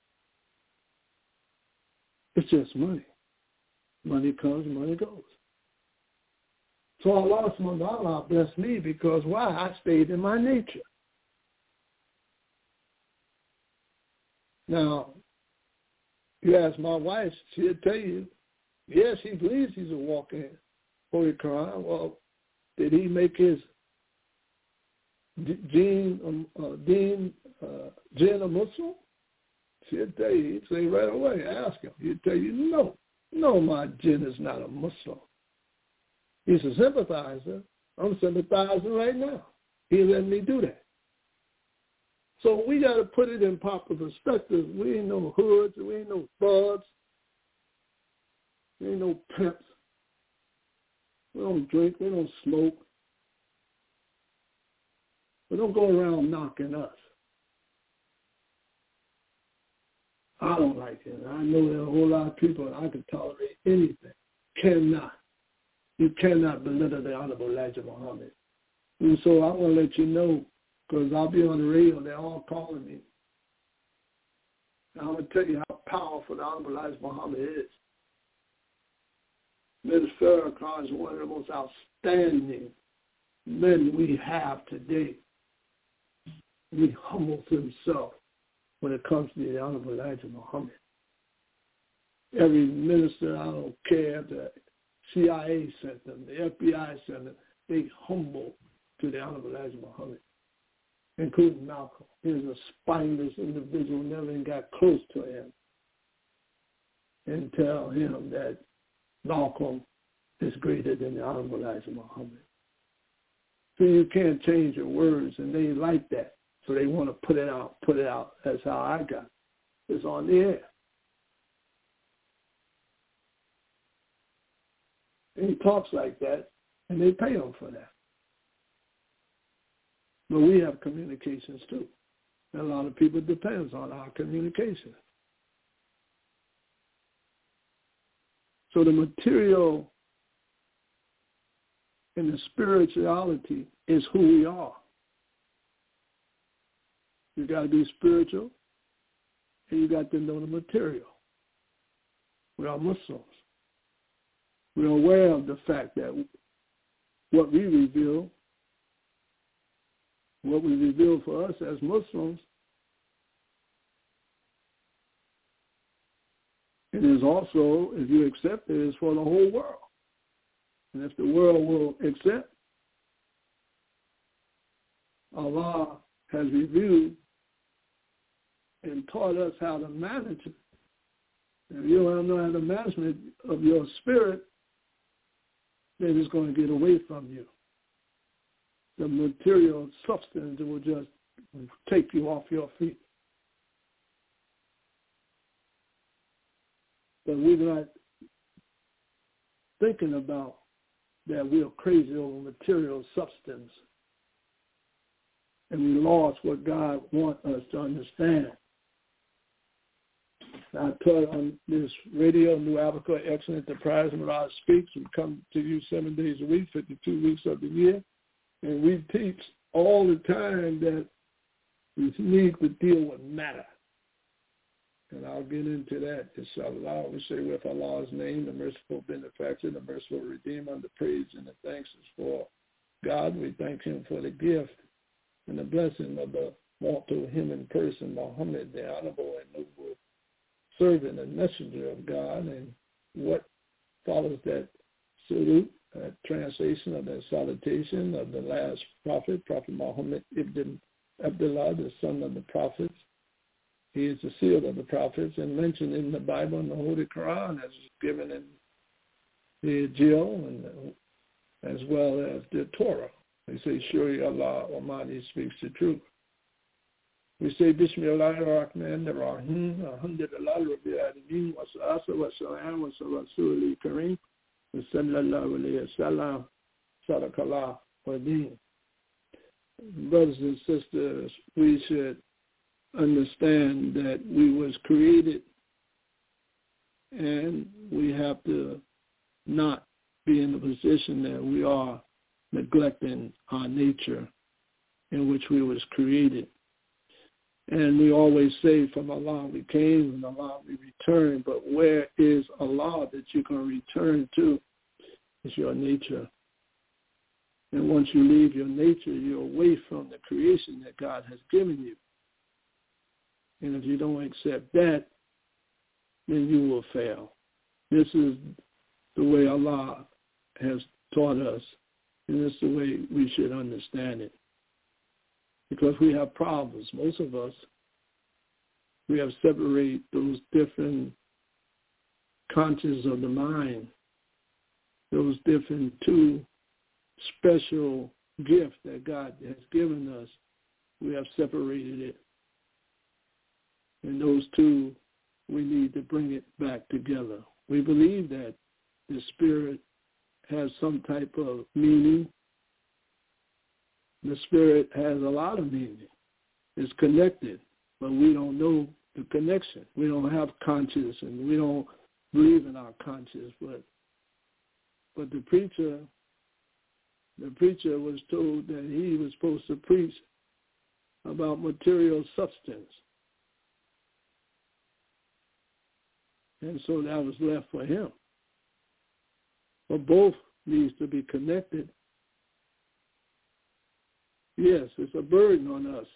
It's just money. Money comes, money goes. So Allah subhanahu wa ta'ala blessed me because why? I stayed in my nature. Now, you ask my wife, she'll tell you, yes, she believes he's a walking Holy Quran. Well, did he make his jinn a Muslim? She'll tell you, he'd say right away, ask him. He'll tell you, no, my jinn is not a Muslim. He's a sympathizer. I'm sympathizing right now. He let me do that. So we got to put it in proper perspective. We ain't no hoods. We ain't no thugs. We ain't no pimps. We don't drink. We don't smoke. But don't go around knocking us. I don't like it. I know there are a whole lot of people that I can tolerate anything. Cannot. You cannot belittle the Honorable Elijah Muhammad. And so I want to let you know, because I'll be on the radio, they're all calling me. And I'm going to tell you how powerful the Honorable Elijah Muhammad is. Mr. Farrakhan is one of the most outstanding men we have today. He humbles himself when it comes to the Honorable Elijah Muhammad. Every minister, I don't care, the CIA sent them, the FBI sent them, they humble to the Honorable Elijah Muhammad, including Malcolm. He was a spineless individual, never even got close to him, and tell him that Malcolm is greater than the Honorable Elijah Muhammad. So you can't change your words, and they like that. So they want to put it out. That's how I got it. It's on the air. And he talks like that, and they pay him for that. But we have communications too. And a lot of people depends on our communication. So the material and the spirituality is who we are. You got to be spiritual, and you got to know the material. We are Muslims. We're aware of the fact that what we reveal for us as Muslims, it is also, if you accept it, is for the whole world. And if the world will accept, Allah has revealed and taught us how to manage it. If you don't know how to management of your spirit, then it's going to get away from you. The material substance will just take you off your feet. But we're not thinking about that we're crazy over material substance. And we lost what God wants us to understand. I taught on this radio, New Africa, Excellent Enterprise, and Allah Speaks. We come to you 7 days a week, 52 weeks of the year. And we teach all the time that we need to deal with matter. And I'll get into that, inshallah. We say with Allah's name, the merciful benefactor, the merciful redeemer, the praise and the thanks is for God. We thank him for the gift and the blessing of the mortal human person, Muhammad, the honorable and noble servant and messenger of God. And what follows that salute, translation of the salutation of the last prophet, Prophet Muhammad ibn Abdullah, the son of the prophets. He is the seal of the prophets and mentioned in the Bible and the Holy Quran as given in the Injil and as well as the Torah. We say, surely Allah Almighty speaks the truth. We say, Bismillahirrahmanirrahim, Alhamdulillah Rabbil Alameen, wa salatu wa salam wa rasulil kareem, wa sallallahu alayhi wa sallam, sadaqallah wa deen. Brothers and sisters, we should understand that we was created and we have to not be in the position that we are neglecting our nature in which we was created. And we always say from Allah we came and Allah we return, but where is Allah that you can return to? Is your nature. And once you leave your nature, you're away from the creation that God has given you. And if you don't accept that, then you will fail. This is the way Allah has taught us, and this is the way we should understand it. Because we have problems. Most of us, we have separated those different consciences of the mind, those different two special gifts that God has given us. We have separated it. And those two, we need to bring it back together. We believe that the Spirit has some type of meaning. The spirit has a lot of meaning. It's connected, but we don't know the connection. We don't have conscience, and we don't believe in our conscience. But the preacher was told that he was supposed to preach about material substance. And so that was left for him. But both needs to be connected. Yes, it's a burden on us.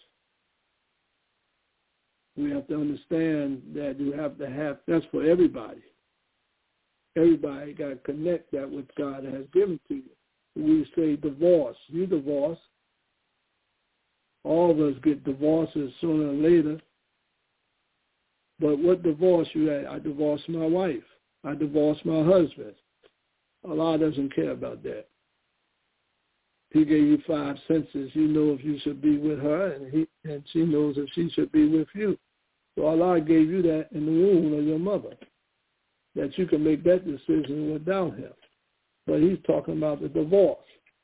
We have to understand that you have to have, that's for everybody. Everybody got to connect that which God has given to you. We say divorce. You divorce. All of us get divorces sooner or later. But what divorce you had? I divorced my wife. I divorced my husband. Allah doesn't care about that. He gave you 5 senses. You know if you should be with her, and she knows if she should be with you. So Allah gave you that in the womb of your mother, that you can make that decision without him. But he's talking about the divorce.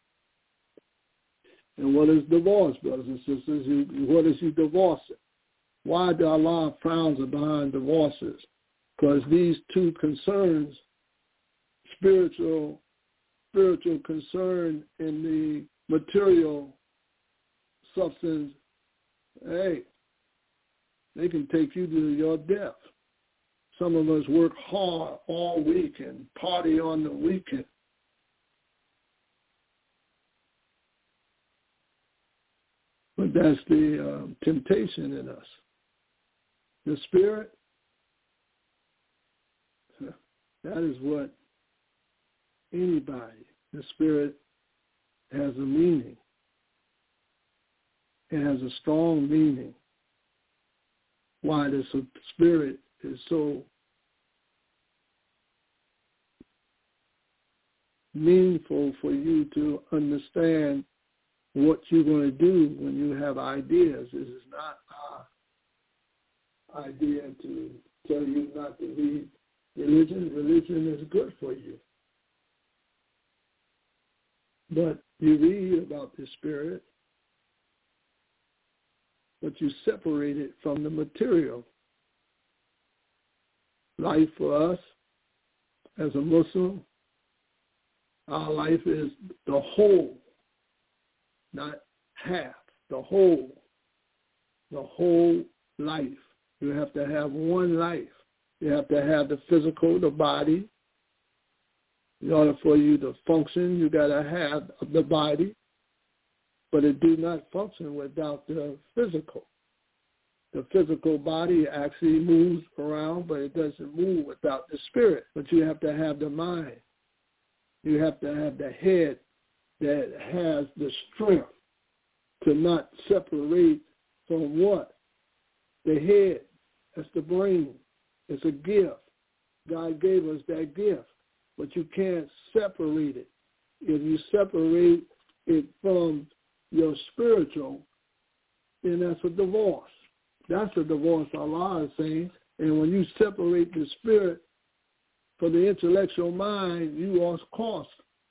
And what is divorce, brothers and sisters? What is you divorcing? Why do Allah frowns behind divorces? Because these two concerns, spiritual concern in the material substance, hey, they can take you to your death. Some of us work hard all week and party on the weekend. But that's the temptation in us. The spirit, that is what anybody, the spirit has a meaning. It has a strong meaning. Why the spirit is so meaningful for you to understand what you're going to do when you have ideas. This is not our idea to tell you not to read religion. Religion is good for you. But you read about the spirit, but you separate it from the material. Life for us as a Muslim, our life is the whole, not half, the whole life. You have to have one life. You have to have the physical, the body. In order for you to function, you got to have the body, but it do not function without the physical. The physical body actually moves around, but it doesn't move without the spirit. But you have to have the mind. You have to have the head that has the strength to not separate from what? The head. That's the brain. It's a gift. God gave us that gift. But you can't separate it. If you separate it from your spiritual, then that's a divorce. That's a divorce Allah is saying. And when you separate the spirit from the intellectual mind, you are cost.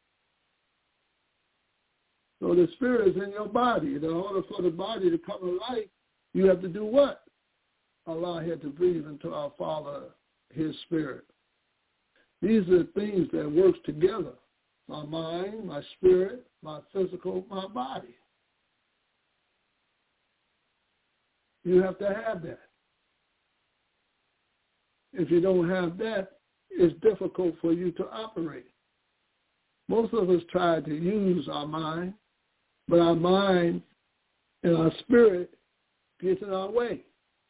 So the spirit is in your body. In order for the body to come to life, you have to do what? Allah had to breathe into our Father his spirit. These are things that work together. My mind, my spirit, my physical, my body. You have to have that. If you don't have that, it's difficult for you to operate. Most of us try to use our mind, but our mind and our spirit gets in our way.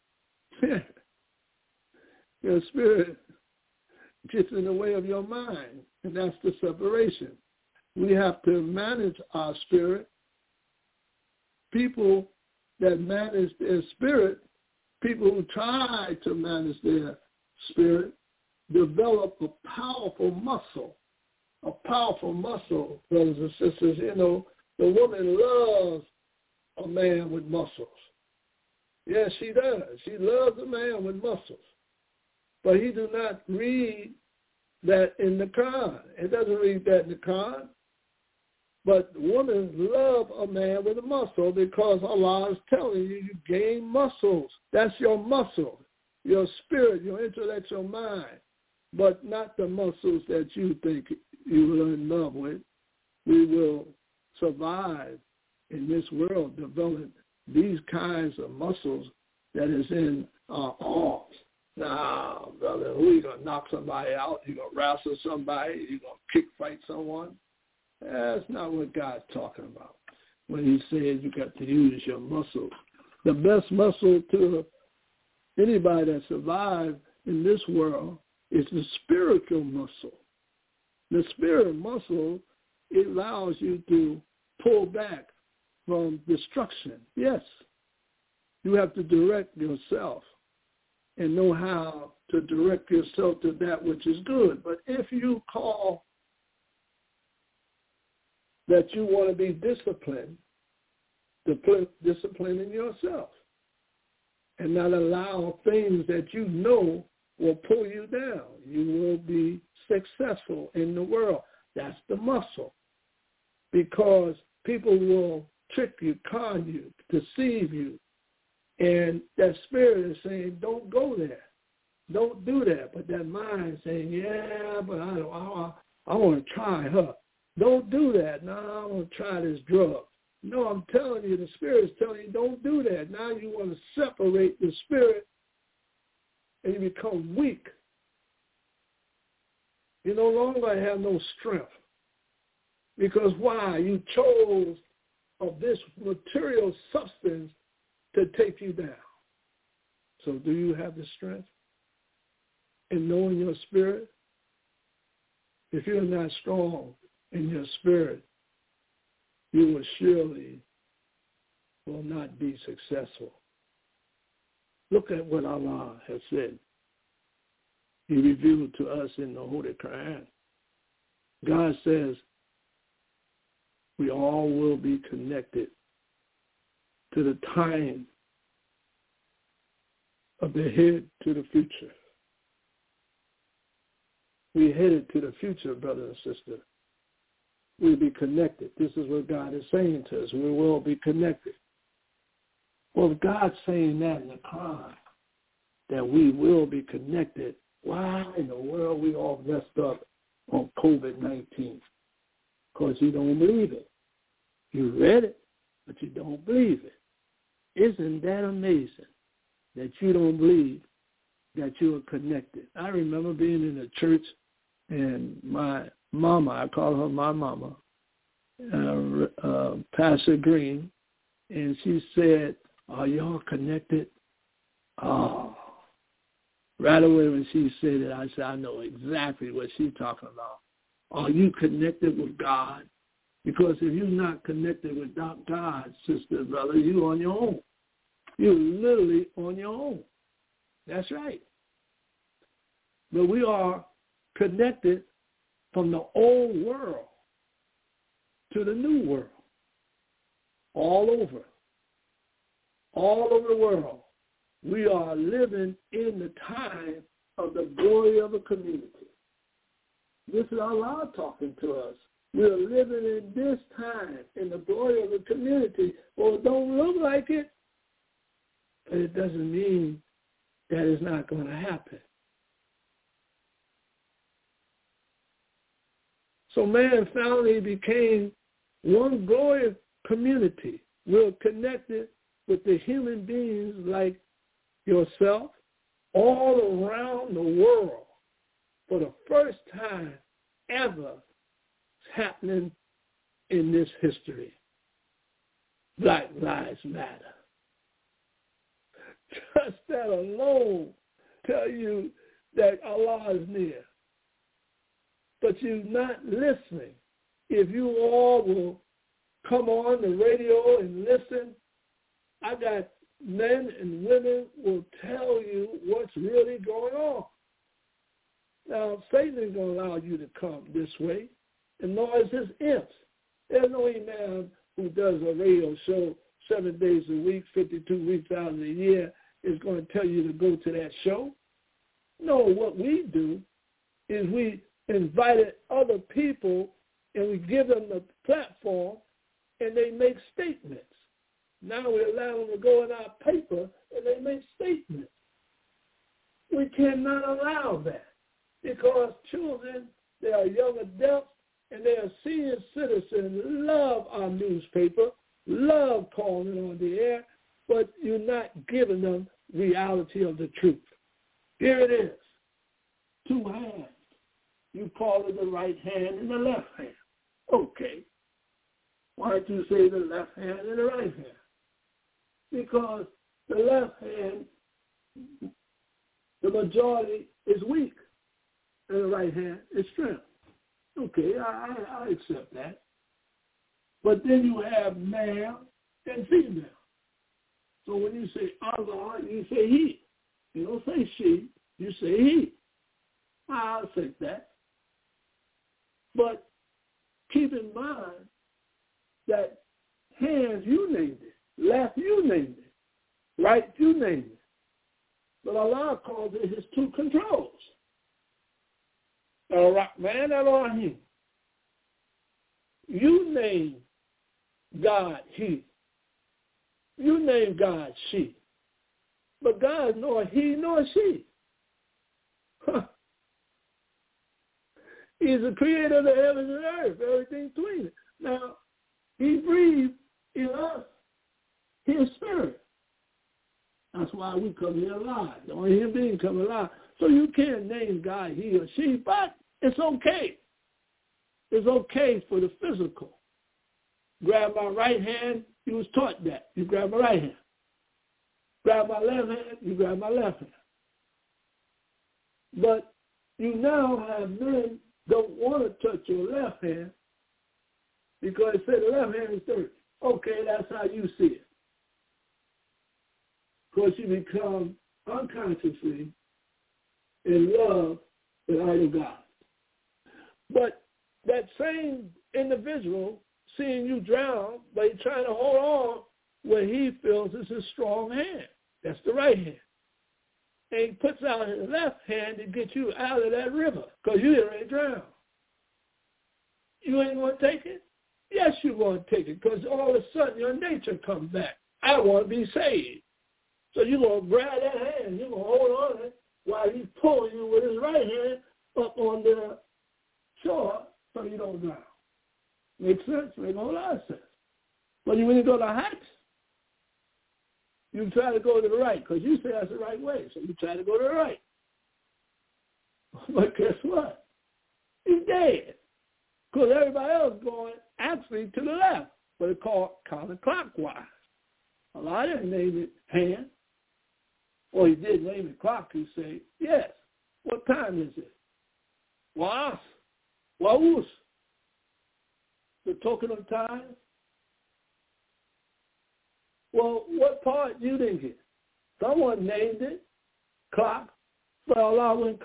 Your spirit gets in the way of your mind, and that's the separation. We have to manage our spirit. People that manage their spirit, people who try to manage their spirit, develop a powerful muscle. A powerful muscle, brothers and sisters. You know, the woman loves a man with muscles. Yes, she does. She loves a man with muscles. But he do not read that in the Quran. It doesn't read that in the Quran. But women love a man with a muscle because Allah is telling you gain muscles. That's your muscle, your spirit, your intellectual mind, but not the muscles that you think you will in love with. We will survive in this world, develop these kinds of muscles that is in our arms. Now, brother, who you going to knock somebody out? You going to wrestle somebody? You going to kick fight someone? That's not what God's talking about when he says you got to use your muscles. The best muscle to anybody that survives in this world is the spiritual muscle. The spirit muscle, it allows you to pull back from destruction. Yes, you have to direct yourself and know how to direct yourself to that which is good. But if you call that you want to be disciplined, discipline in yourself and not allow things that you know will pull you down. You will be successful in the world. That's the muscle. Because people will trick you, con you, deceive you. And that spirit is saying, don't go there. Don't do that. But that mind saying, yeah, but I want to try her. Don't do that. No, I want to try this drug. No, I'm telling you, the spirit is telling you, don't do that. Now you want to separate the spirit and you become weak. You no longer have no strength. Because why? You chose of this material substance to take you down. So do you have the strength in knowing your spirit? If you're not strong in your spirit, you will surely will not be successful. Look at what Allah has said. He revealed to us in the Holy Quran. God says we all will be connected to the time of the head to the future. We headed to the future, brother and sister. We'll be connected. This is what God is saying to us. We will be connected. Well, if God's saying that in the Quran, that we will be connected, why in the world we all messed up on COVID-19? Because you don't believe it. You read it, but you don't believe it. Isn't that amazing that you don't believe that you are connected? I remember being in a church and my mama, I call her my mama, Pastor Green, and she said, are y'all connected? Oh. Right away when she said it, I said, I know exactly what she's talking about. Are you connected with God? Because if you're not connected with God, sister, brother, you're on your own. You're literally on your own. That's right. But we are connected from the old world to the new world. All over the world. We are living in the time of the glory of a community. This is Allah talking to us. We're living in this time in the glory of a community. Well, it don't look like it, but it doesn't mean that it's not going to happen. So man finally became one glorious community. We're connected with the human beings like yourself all around the world for the first time ever happening in this history. Black Lives Matter. Just that alone tell you that Allah is near. But you're not listening. If you all will come on the radio and listen, I got men and women will tell you what's really going on. Now, Satan isn't going to allow you to come this way, and nor is his imps. There's no man who does a radio show 7 days a week, 52 weeks out of the year, is going to tell you to go to that show. No, what we do is we invited other people, and we give them the platform, and they make statements. Now we allow them to go in our paper, and they make statements. We cannot allow that because children, they are young adults, and they are senior citizens, love our newspaper, love calling on the air, but you're not giving them reality of the truth. Here it is, 2 hands. You call it the right hand and the left hand. Okay. Why don't you say the left hand and the right hand? Because the left hand, the majority is weak, and the right hand is strength. Okay, I accept that. But then you have male and female. So when you say Allah, you say he. You don't say she, you say he. I'll accept that. But keep in mind that hands, you named it. Left, you named it. Right, you named it. But Allah calls it his 2 controls. Ar-Rahman Ar-Rahim. You name God he. You name God she. But God nor he nor she. He's the creator of the heavens and earth, everything between it. Now, he breathed in us his spirit. That's why we come here alive. The only human being come alive. So you can't name God he or she, but it's okay. It's okay for the physical. Grab my right hand, you was taught that. You grab my right hand. Grab my left hand, you grab my left hand. But you now have men don't want to touch your left hand because they say the left hand is dirty. Okay, that's how you see it. Because you become unconsciously in love with idol God. But that same individual seeing you drown, but he's trying to hold on where he feels is his strong hand. That's the right hand. And he puts out his left hand to get you out of that river because you already drowned. You ain't going to take it? Yes, you're going to take it because all of a sudden your nature comes back. I want to be saved. So you're going to grab that hand. You're going to hold on to it while he's pulling you with his right hand up on the shore so you don't drown. Makes sense? Make a whole lot of sense. But when you go to heights, you try to go to the right because you say that's the right way. So you try to go to the right. But guess what? You're dead. Because everybody else going actually to the left. But it's called counterclockwise. A lot didn't name it hand. Or he did name it clock. He say, yes. What time is it? Was. Waus. The token of time. Well, what part you didn't get? Someone named it clock, but Allah went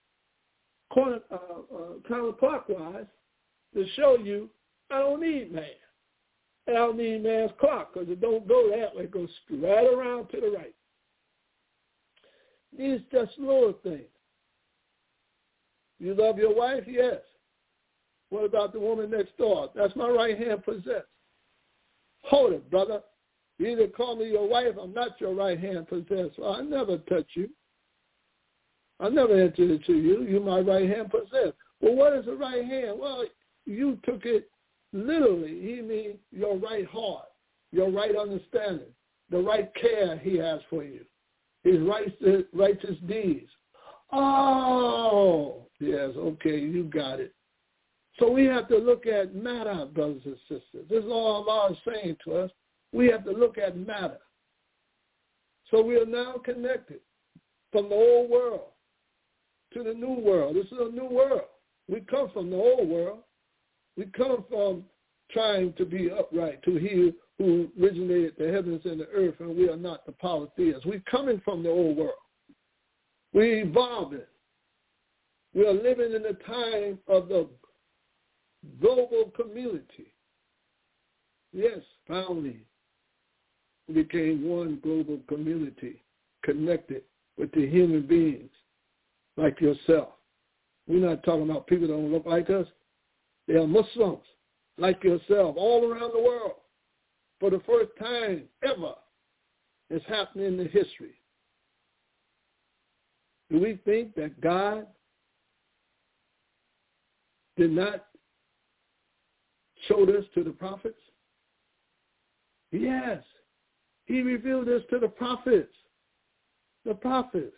counterclockwise to show you I don't need man. I don't need man's clock because it don't go that way. It goes right around to the right. These just little things. You love your wife? Yes. What about the woman next door? That's my right hand possessed. Hold it, brother. You either call me your wife, I'm not your right hand possessed. Well, I never touch you. I never entered into you. You're my right hand possessed. Well, what is the right hand? Well, you took it literally. He means your right heart, your right understanding, the right care he has for you, his righteous deeds. Oh, yes, okay, you got it. So we have to look at matter, brothers and sisters. This is all Allah is saying to us. We have to look at matter. So we are now connected from the old world to the new world. This is a new world. We come from the old world. We come from trying to be upright to he who originated the heavens and the earth, and we are not the polytheists. We're coming from the old world. We're evolving. We are living in the time of the global community. Yes, finally, we became one global community connected with the human beings like yourself. We're not talking about people that don't look like us. They are Muslims, like yourself, all around the world. For the first time ever, it's happening in history. Do we think that God did not show this to the prophets? Yes. He revealed this to the prophets. The prophets.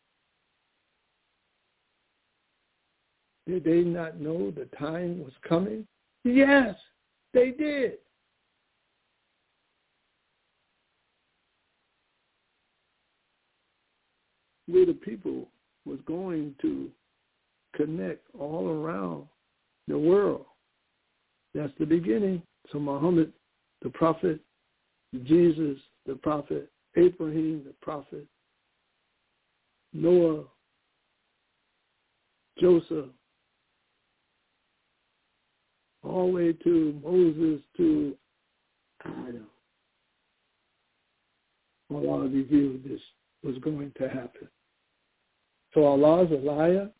Did they not know the time was coming? Yes, they did. Where the people was going to connect all around the world. That's the beginning. So Muhammad, the prophet, Jesus, the prophet, Abraham, the prophet, Noah, Joseph, all the way to Moses, to Adam. Allah revealed this was going to happen. So Allah is a liar?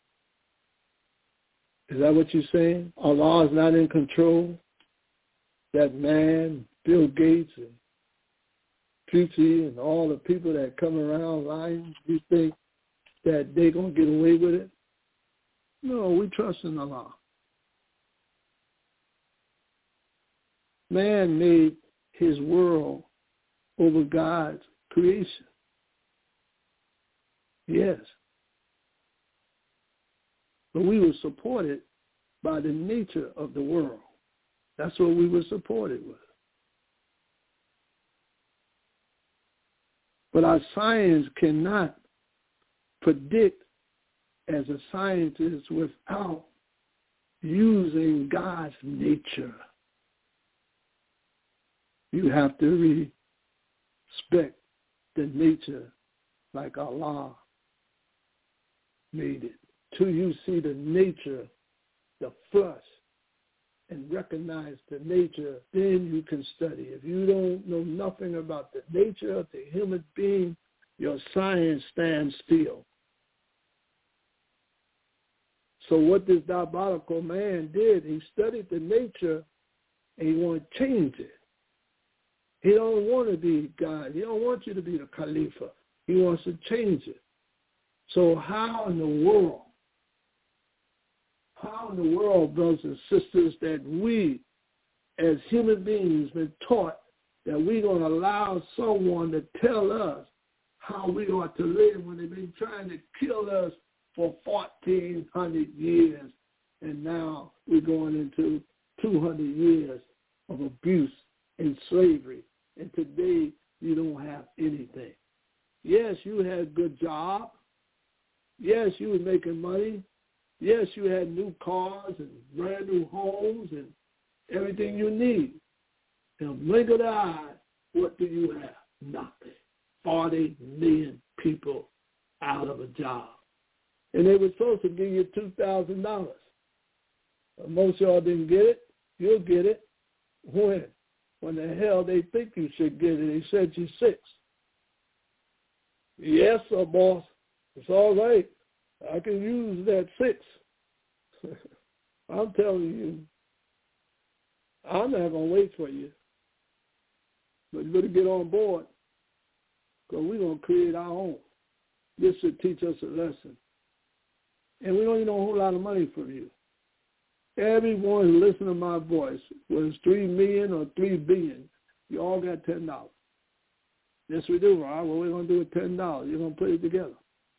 Is that what you're saying? Allah is not in control? That man, Bill Gates and Putin and all the people that come around lying, you think that they're going to get away with it? No, we trust in Allah. Man made his world over God's creation. Yes. But we were supported by the nature of the world. That's what we were supported with. But our science cannot predict as a scientist without using God's nature. You have to respect the nature like Allah made it. Till you see the nature, the flesh, and recognize the nature, then you can study. If you don't know nothing about the nature of the human being, your science stands still. So what this diabolical man did, he studied the nature and he wanted to change it. He don't want to be God. He don't want you to be the Khalifa. He wants to change it. So how in the world, brothers and sisters, that we as human beings been taught that we're going to allow someone to tell us how we ought to live when they've been trying to kill us for 1,400 years, and now we're going into 200 years of abuse and slavery, and today you don't have anything. Yes, you had a good job. Yes, you were making money. Yes, you had new cars and brand new homes and everything you need. In a blink of the eye, what do you have? Nothing. 40 million people out of a job. And they were supposed to give you $2,000. Most of y'all didn't get it. You'll get it. When? When the hell they think you should get it. They said you 6. Yes, sir, boss. It's all right. I can use that 6. I'm telling you, I'm not going to wait for you. But you better get on board, because we're going to create our own. This should teach us a lesson. And we don't even know a whole lot of money from you. Everyone who listens to my voice, whether it's 3 million or 3 billion, you all got $10. Yes, we do, Ron. What we're going to do with $10? You're going to put it together.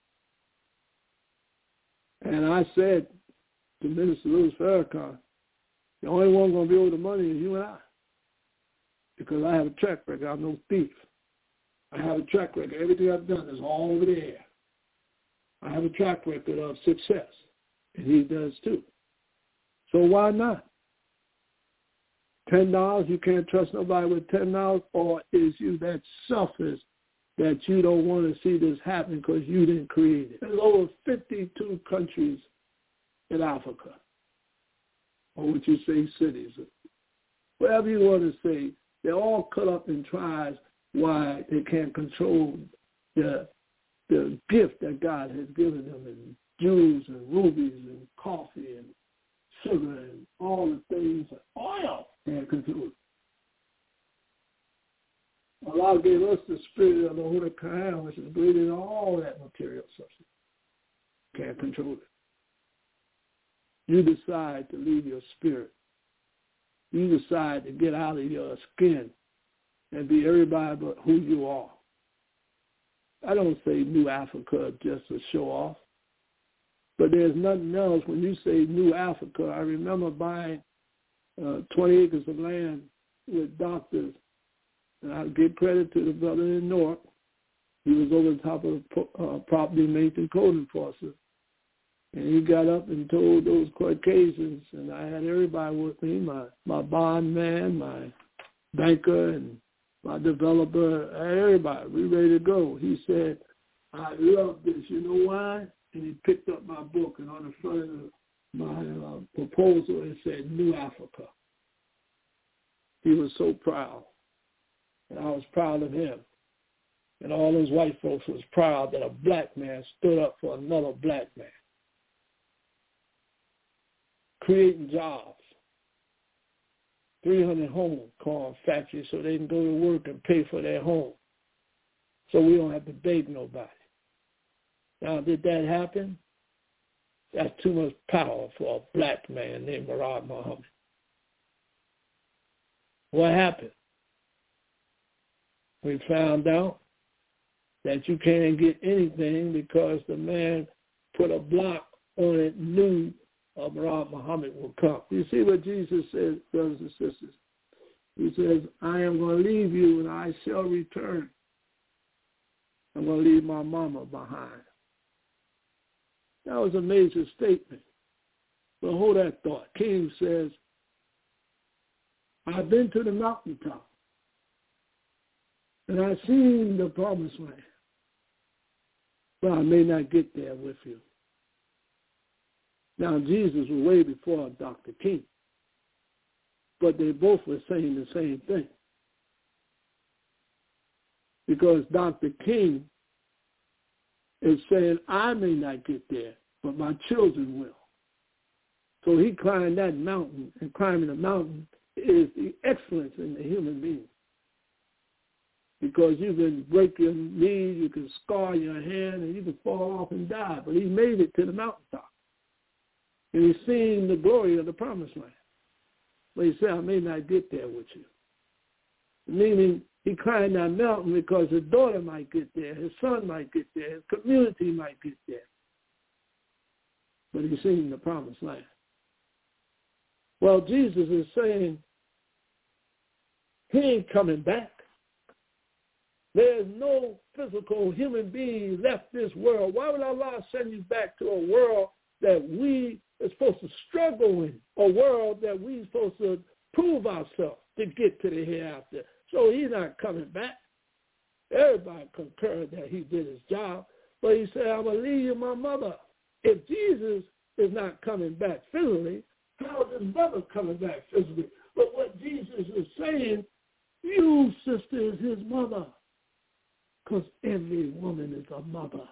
And I said to Minister Louis Farrakhan, the only one going to be able to money is you and I. Because I have a track record. I'm no thief. I have a track record. Everything I've done is all over the air. I have a track record of success. And he does too. So why not? $10, you can't trust nobody with $10, or is you that selfish that you don't want to see this happen because you didn't create it? There's over 52 countries in Africa, or would you say cities? Whatever you want to say, they're all cut up in tribes why they can't control the gift that God has given them and jewels and rubies and coffee and sugar and all the things, oil, can't control it. Allah gave us the spirit of the Holy Quran, which is greater than all that material substance. Can't control it. You decide to leave your spirit. You decide to get out of your skin and be everybody but who you are. I don't say New Africa just to show off, but there's nothing else. When you say New Africa, I remember buying 20 acres of land with doctors, and I give credit to the brother in Newark. He was over the top of property maintenance code enforcement. And he got up and told those Caucasians, and I had everybody with me, my bond man, my banker, and my developer, everybody. We ready to go. He said, I love this. You know why? And he picked up my book, and on the front of my proposal, it said New Africa. He was so proud, and I was proud of him. And all those white folks was proud that a black man stood up for another black man. Creating jobs, 300 home corn factories so they can go to work and pay for their home so we don't have to beg nobody. Now, did that happen? That's too much power for a black man named Murad Muhammad. What happened? We found out that you can't get anything because the man put a block on it, knew Murad Muhammad will come. You see what Jesus says, brothers and sisters? He says, I am going to leave you and I shall return. I'm going to leave my mama behind. That was a major statement. But hold that thought. King says, I've been to the mountaintop and I've seen the promised land, but I may not get there with you. Now, Jesus was way before Dr. King, but they both were saying the same thing. Because Dr. King is saying, I may not get there, but my children will. So he climbed that mountain, and climbing the mountain is the excellence in the human being. Because you can break your knee, you can scar your hand, and you can fall off and die. But he made it to the mountaintop. And he's seen the glory of the promised land. But he said, I may not get there with you. Meaning, he climbed that mountain because his daughter might get there, his son might get there, his community might get there. But he's seen the promised land. Well, Jesus is saying, he ain't coming back. There's no physical human being left this world. Why would Allah send you back to a world that we are supposed to struggle in, a world that we're supposed to prove ourselves to get to the hereafter? So he's not coming back. Everybody concurred that he did his job, but he said, I'm going to leave you my mother. If Jesus is not coming back physically, how is his mother coming back physically? But what Jesus is saying, you, sister, is his mother, because every woman is a mother.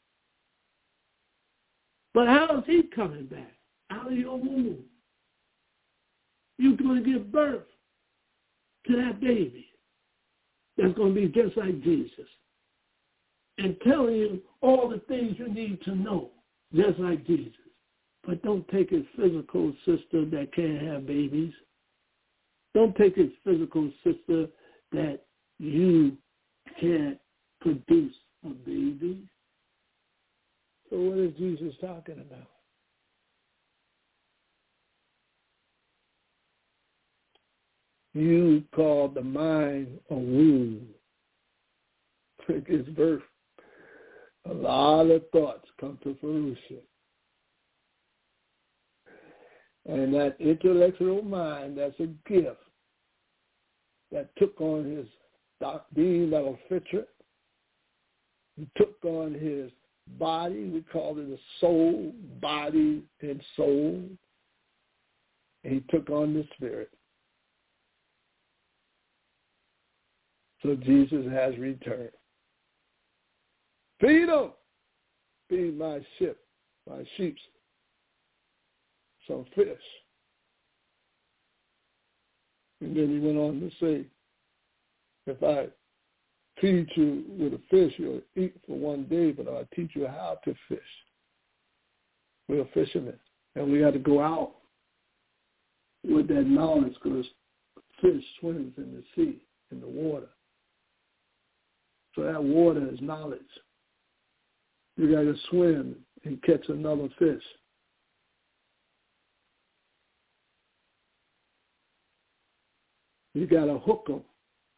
But how is he coming back? Out of your womb. You're going to give birth to that baby that's going to be just like Jesus and telling you all the things you need to know, just like Jesus. But don't take his physical sister that can't have babies. Don't take his physical sister that you can't produce a baby. So what is Jesus talking about? You call the mind a womb. It gives birth. A lot of thoughts come to fruition. And that intellectual mind, that's a gift that took on his being of a fitra. He took on his body. We call it a soul, body and soul. And he took on the spirit. So Jesus has returned. Feed them. Feed my ship. by sheep, some fish. And then he went on to say, if I feed you with a fish, you'll eat for one day, but I'll teach you how to fish. We're fishermen, and we got to go out with that knowledge because fish swims in the sea, in the water. So that water is knowledge. You got to swim and catch another fish. You got to hook them.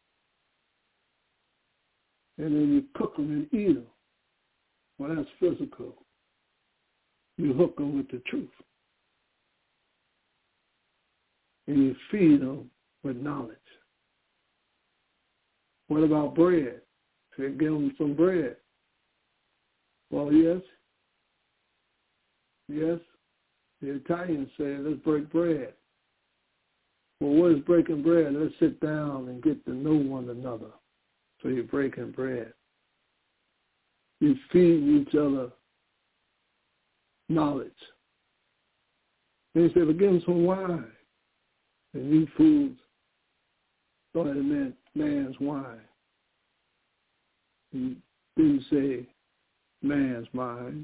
And then you cook them and eat them. Well, that's physical. You hook them with the truth. And you feed them with knowledge. What about bread? So you give them some bread. Well, yes. The Italians say, let's break bread. Well, what is breaking bread? Let's sit down and get to know one another. So you're breaking bread. You feed each other knowledge. And he said, but give them some wine. And these fools thought it meant man's wine. He didn't say man's mind.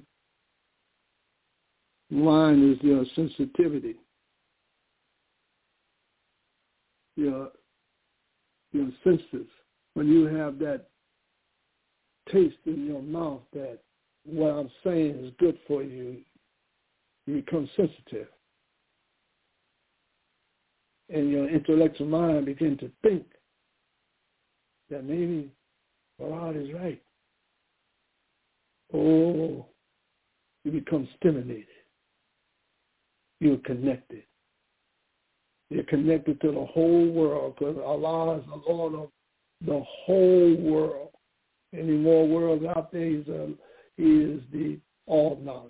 Wine is your sensitivity, your senses. When you have that taste in your mouth that what I'm saying is good for you, you become sensitive. And your intellectual mind begins to think that maybe God is right. Oh, you become stimulated. You're connected. You're connected to the whole world because Allah is the Lord of the whole world. Any more worlds out there, He is the all knowledge.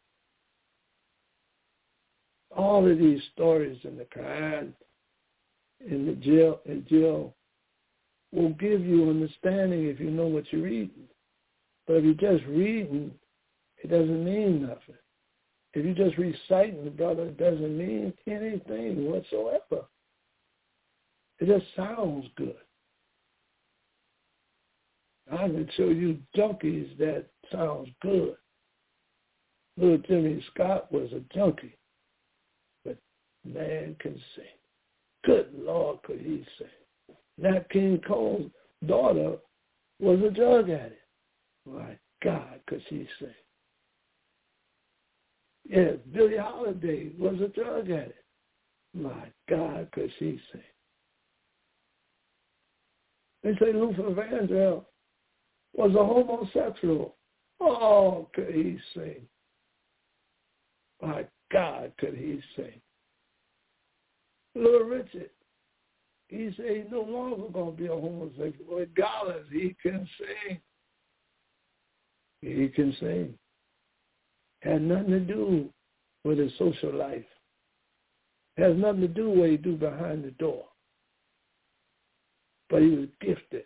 All of these stories in the Quran, in the jail, will give you understanding if you know what you're reading. But if you're just reading, it doesn't mean nothing. If you're just reciting, brother, it doesn't mean anything whatsoever. It just sounds good. I can show you junkies that sounds good. Little Jimmy Scott was a junkie, but man can sing. Good Lord, could he sing. Nat King Cole's daughter was a drug addict. My God, could she sing. Yes, Billie Holiday was a drug addict. My God, could she sing. They say Luther Vandross was a homosexual. Oh, could he sing. My God, could he sing. Little Richard, he said he's no longer going to be a homosexual. Regardless, he can sing. He can sing. Had nothing to do with his social life. Has nothing to do with what he do behind the door. But he was gifted.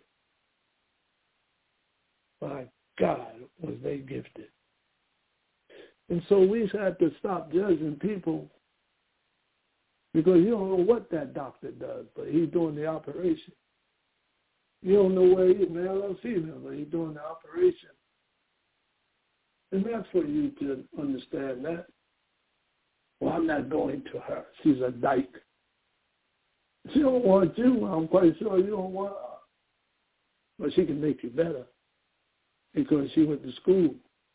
My God, was they gifted. And so we have to stop judging people because you don't know what that doctor does, but he's doing the operation. You don't know where he's male or female, but he's doing the operation. And that's for you to understand that. Well, I'm not going to her. She's a dyke. She don't want you. I'm quite sure you don't want her. But she can make you better because she went to school.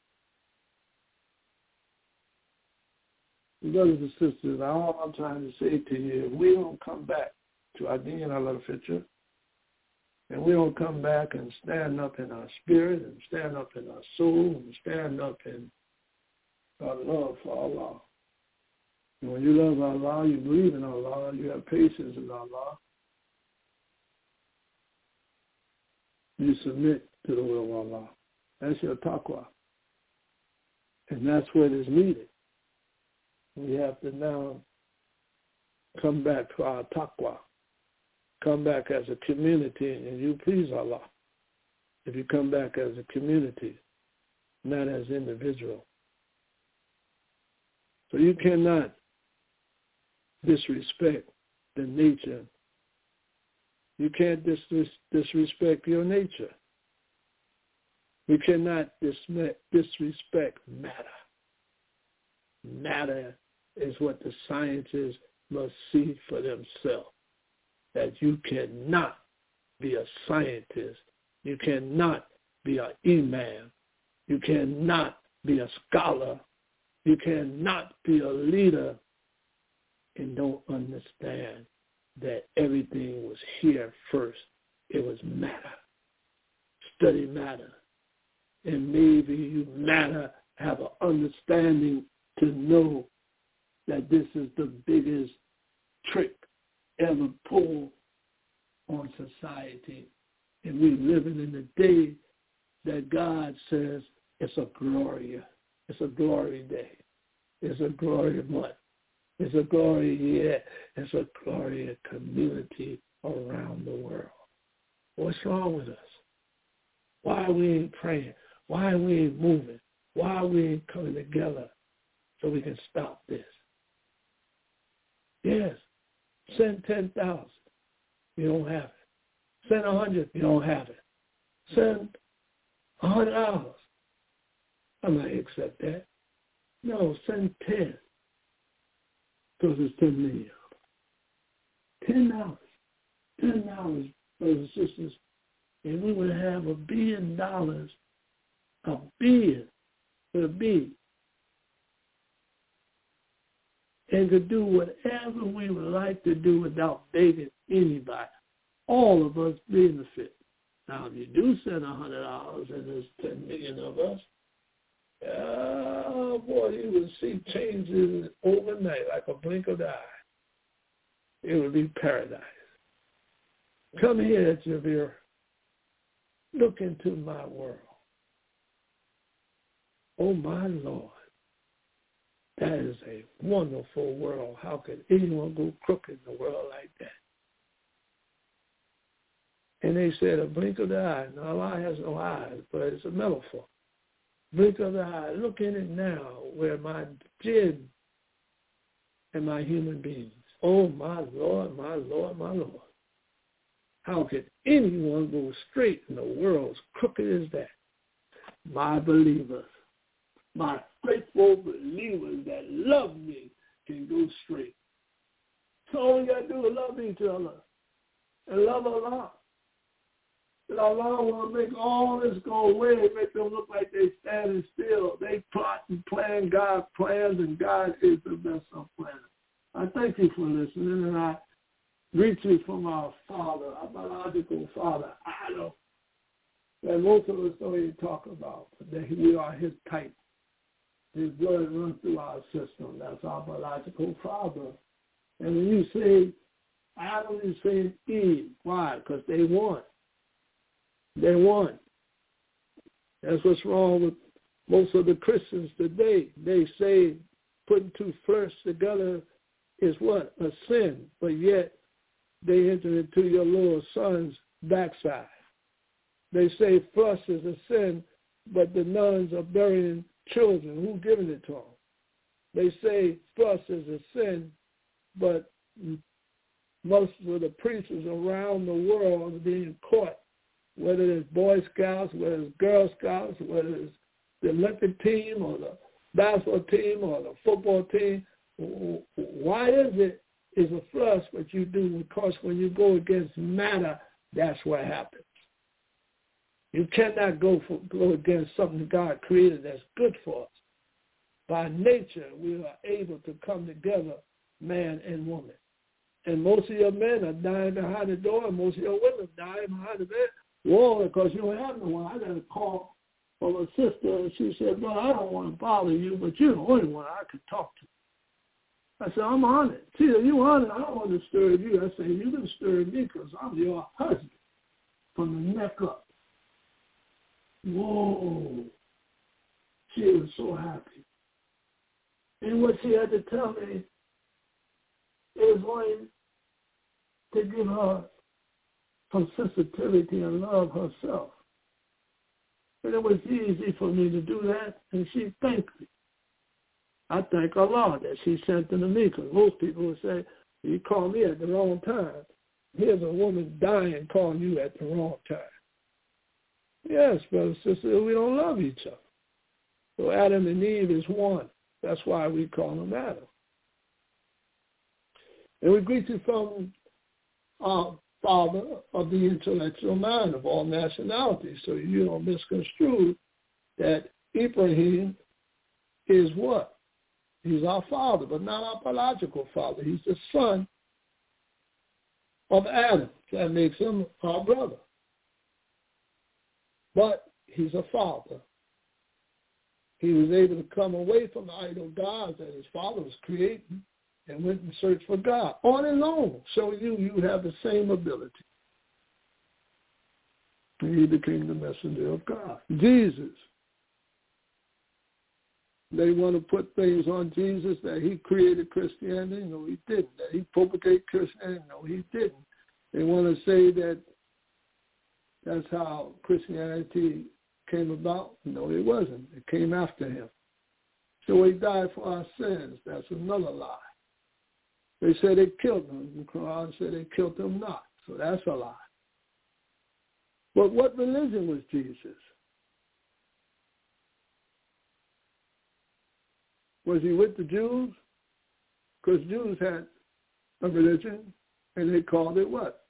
Brothers and sisters, all I'm trying to say to you, if we don't come back to our deen, our little fitr, and we don't come back and stand up in our spirit and stand up in our soul and stand up in our love for Allah. And when you love Allah, you believe in Allah, you have patience in Allah, you submit to the will of Allah. That's your taqwa. And that's what is needed. We have to now come back to our taqwa. Come back as a community, and you please Allah. If you come back as a community, not as individual. So you cannot disrespect the nature. You can't disrespect your nature. We cannot disrespect matter. Matter is what the scientists must see for themselves, that you cannot be a scientist. You cannot be an imam. You cannot be a scholar. You cannot be a leader and don't understand that everything was here first. It was matter. Study matter. And maybe you matter have an understanding to know that this is the biggest trick ever pulled on society. And we're living in the day that God says it's a glory day. It's a glory month. It's a glory year. It's a glory community around the world. What's wrong with us? Why we ain't praying? Why we ain't moving? Why we ain't coming together so we can stop this? Yes, send 10,000. You don't have it. Send 100. You don't have it. Send $100. I might accept that. No, send 10. Because it's 10 million. $10. $10, brothers and sisters. And we would have $1 billion. $1 billion with a B. And to do whatever we would like to do without begging anybody. All of us benefit. Now, if you do send $100 and there's 10 million of us, oh boy, you would see changes overnight like a blink of the eye. It would be paradise. Come here, Javier. Look into my world. Oh, my Lord. That is a wonderful world. How could anyone go crooked in a world like that? And they said a blink of the eye. Now, Allah has no eyes, but it's a metaphor. Blink of the eye. Look in it now where my jinn and my human beings. Oh, my Lord, my Lord, my Lord. How could anyone go straight in a world as crooked as that? My believers, my faithful believers that love me can go straight. So all we got to do is love each other and love Allah. And Allah will make all this go away and make them look like they're standing still. They plot and plan God's plans, and God is the best of planners. I thank you for listening, and I greet you from our father, our biological father, Adam, that most of us don't even talk about, that we are his type. His blood runs through our system. That's our biological father. And when you say Adam, you say Eve. Why? Because they won. They won. That's what's wrong with most of the Christians today. They say putting two flesh together is what? A sin. But yet they enter into your little son's backside. They say flesh is a sin, but the nuns are burying children. Who's giving it to them? They say flesh is a sin, but most of the priests around the world are being caught, whether it's Boy Scouts, whether it's Girl Scouts, whether it's the Olympic team or the basketball team or the football team. Why is it is a flush what you do? Because when you go against matter, that's what happens. You cannot go against something God created that's good for us. By nature, we are able to come together, man and woman. And most of your men are dying behind the door, and most of your women are dying behind the wall because you don't have no one. I got a call from a sister, and she said, "Well, I don't want to bother you, but you're the only one I could talk to." I said, "I'm honored." She said, "You honored? I don't want to disturb you." I said, "You can disturb me because I'm your husband from the neck up." Whoa. She was so happy. And what she had to tell me is going to give her some sensitivity and love herself. And it was easy for me to do that, and she thanked me. I thank Allah that she sent them to me, because most people would say, you call me at the wrong time. Here's a woman dying calling you at the wrong time. Yes, brothers and sisters, we don't love each other. So Adam and Eve is one. That's why we call them Adam. And we greet you from our Father of the intellectual mind of all nationalities, so you don't misconstrue that Ibrahim is what? He's our father, but not our biological father. He's the son of Adam. That makes him our brother. But he's a father. He was able to come away from the idol gods that his father was creating and went and searched for God on his own. So you have the same ability. And he became the messenger of God. Jesus. They want to put things on Jesus that he created Christianity. No, he didn't. That he propagated Christianity. No, he didn't. They want to say that that's how Christianity came about. No, it wasn't. It came after him. So he died for our sins. That's another lie. They said they killed him. The Quran said they killed him not. So that's a lie. But what religion was Jesus? Was he with the Jews? Because Jews had a religion, and they called it what?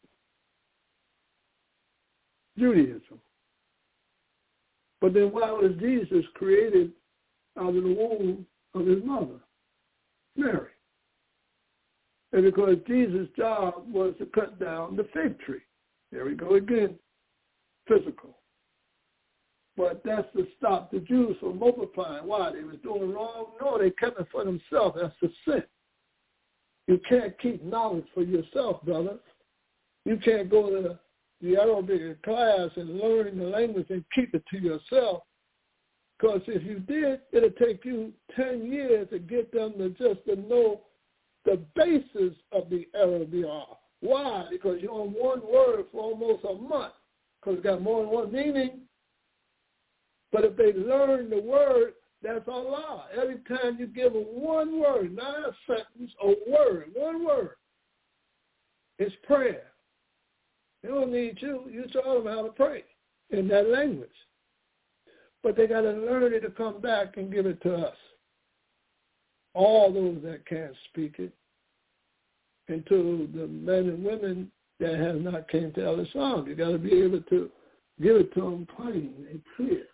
Judaism. But then why was Jesus created out of the womb of his mother, Mary? And because Jesus' job was to cut down the fig tree. There we go again, physical. But that's to stop the Jews from multiplying. Why? They was doing wrong? No, they kept it for themselves. That's a sin. You can't keep knowledge for yourself, brother. You can't go to the Arabic class and learn the language and keep it to yourself. Because if you did, it'll take you 10 years to get them to just to know the basis of the Arabic. Why? Because you're on one word for almost a month, because it's got more than one meaning. But if they learn the word, that's Allah. Every time you give them one word, not a sentence, a word, one word, it's prayer. They don't need you. You tell them how to pray in that language. But they got to learn it to come back and give it to us. All those that can't speak it, and to the men and women that have not came to Al-Islam. You got to be able to give it to them plain and clear.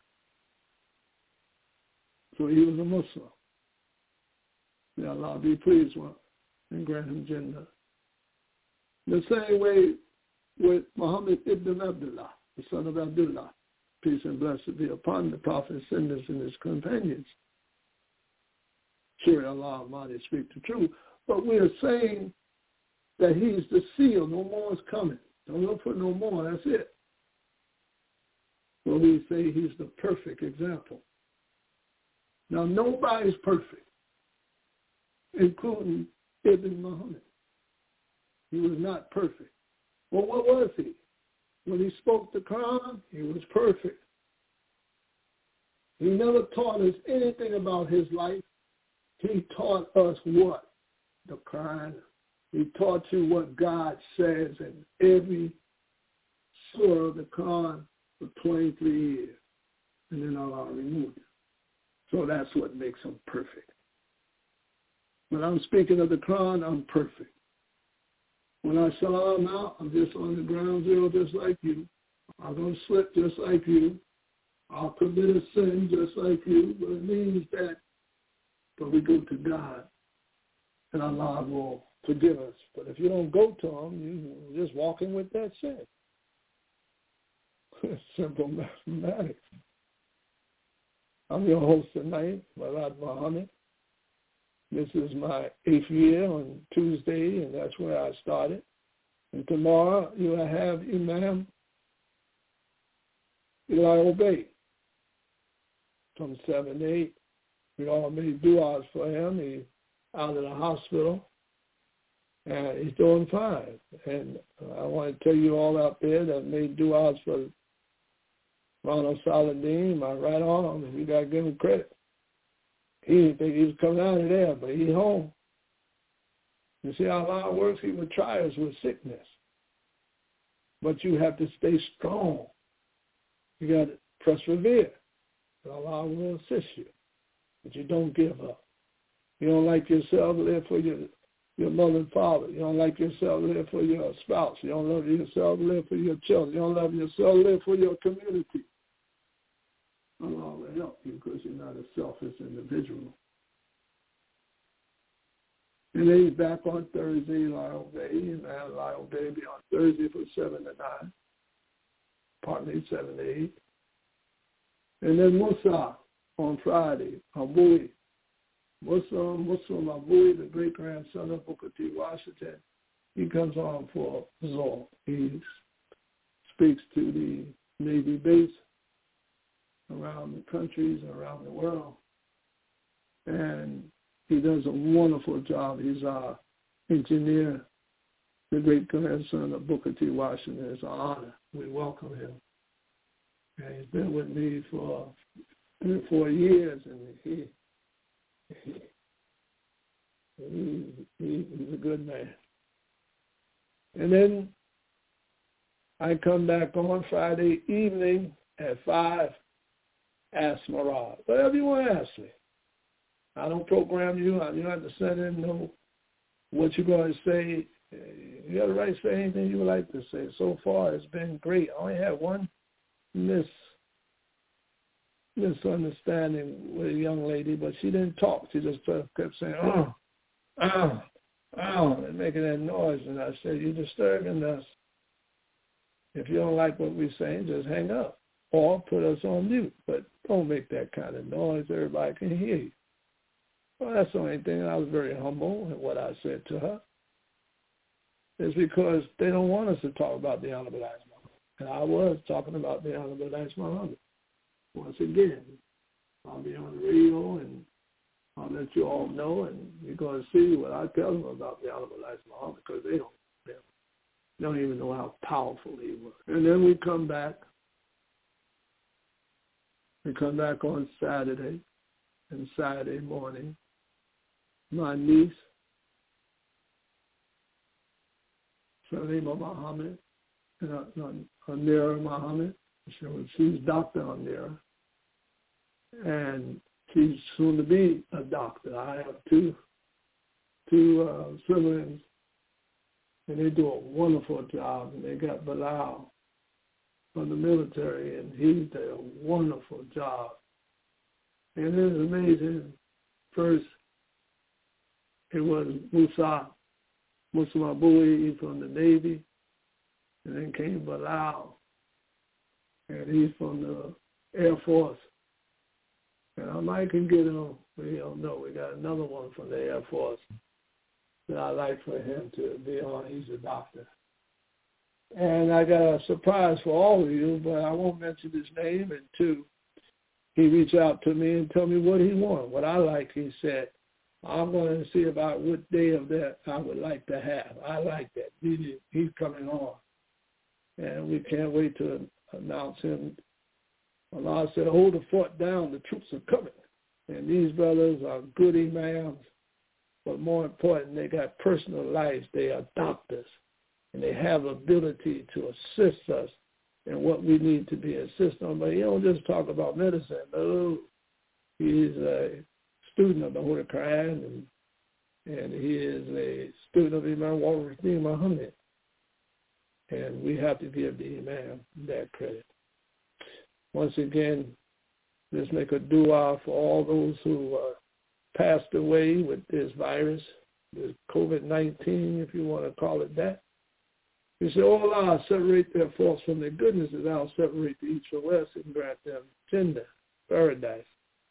So he was a Muslim. May Allah be pleased with him and grant him Jannah. The same way with Muhammad ibn Abdullah, the son of Abdullah, peace and blessing be upon the Prophet, sinners, and his companions. Sure, Allah Almighty speak the truth. But we are saying that he's the seal. No more is coming. Don't look for no more. That's it. Well, we say he's the perfect example. Now, nobody's perfect, including Ibn Muhammad. He was not perfect. Well, what was he? When he spoke the Quran, he was perfect. He never taught us anything about his life. He taught us what? The Quran. He taught you what God says in every surah of the Quran for 23 years. And then Allah removed it. So that's what makes him perfect. When I'm speaking of the Quran, I'm perfect. When I salam out, I'm just on the ground zero just like you. I'm going to slip just like you. I'll commit a sin just like you. But it means that, but we go to God, and Allah will forgive us. But if you don't go to him, you're just walking with that sin. Simple mathematics. I'm your host tonight, Murad Muhammad. This is my 8th year on Tuesday, and that's where I started. And tomorrow you will have Imam Eli Obey from 7 to 8. We all made du'as for him. He's out of the hospital, and he's doing fine. And I want to tell you all out there that made du'as for Ronald Saladin, my right arm, you got to give him credit. He didn't think he was coming out of there, but he's home. You see how Allah works? He would try us with sickness. But you have to stay strong. You got to persevere. Allah will assist you. But you don't give up. You don't like yourself, live for your mother and father. You don't like yourself, live for your spouse. You don't love yourself, live for your children. You don't love yourself, live for your community. Allah will help you because you're not a selfish individual. And then he's back on Thursday, Lyle Bay. Man, Lyle Bay be on Thursday from 7 to 9. Pardon me, 7 to 8. And then Musa on Friday, Abui. Muslim Abui, the great-grandson of Booker T. Washington, he comes on for Zohar. He speaks to the Navy base around the countries, around the world. And he does a wonderful job. He's our engineer, the great-grandson of Booker T. Washington. It's an honor. We welcome him. And he's been with me for 3 or 4 years, and he's a good man. And then I come back on Friday evening at 5, ask Marad. Whatever you want to ask me. I don't program you. You don't have to send in know what you're going to say. You got the right to say anything you would like to say. So far, it's been great. I only had one misunderstanding with a young lady, but she didn't talk. She just kept saying, and making that noise. And I said, you're disturbing us. If you don't like what we're saying, just hang up or put us on mute. But don't make that kind of noise. Everybody can hear you. Well, that's the only thing. I was very humble in what I said to her. It's because they don't want us to talk about the Honorable Elijah Muhammad. And I was talking about the Honorable Elijah Muhammad. Once again, I'll be on the radio and I'll let you all know, and you're going to see what I tell them about the Honorable Elijah Muhammad because they don't even know how powerful he was. And then we come back. We come back on Saturday, and Saturday morning, my niece, Salima Muhammad, Amira Muhammad, she's Dr. Amira, and she's soon to be a doctor. I have two siblings, and they do a wonderful job, and they got Bilal from the military, and he did a wonderful job. And it was amazing. First, it was Musa Abui from the Navy, and then came Bilal, and he's from the Air Force. And I might can get him, we don't know. We got another one from the Air Force that I'd like for him to be on. He's a doctor. And I got a surprise for all of you, but I won't mention his name. And 2, he reached out to me and told me what he wanted. What I like, he said, I'm going to see about what day of that I would like to have. I like that. He's coming on. And we can't wait to announce him. Allah said, hold the fort down. The troops are coming. And these brothers are good imams. But more important, they got personal lives. They are doctors. And they have ability to assist us in what we need to be assisted on. But he don't just talk about medicine. No, he's a student of the Holy Quran, and he is a student of Imam Waridin Muhammad. And we have to give the Imam that credit. Once again, let's make a dua for all those who passed away with this virus, this COVID-19, if you want to call it that. You say, oh Allah, separate their faults from their goodnesses. I'll separate the east from west and grant them Jannah, paradise.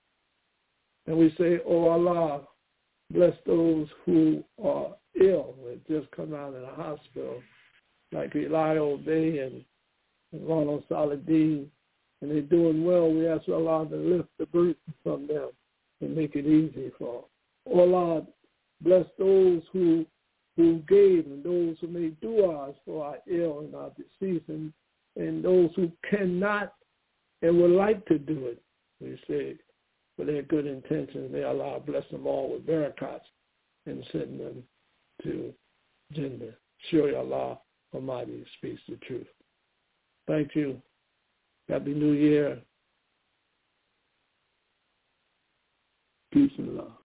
And we say, oh Allah, bless those who are ill, that just come out of the hospital, like Eli Obey and Ronald Saladin, and they're doing well. We ask Allah to lift the burden from them and make it easy for them. Oh Allah, bless those who gave and those who made du'as for our ill and our deceased, and those who cannot and would like to do it. We say, for their good intentions. May Allah bless them all with barakats and send them to Jannah. Surely Allah Almighty speaks the truth. Thank you. Happy New Year. Peace and love.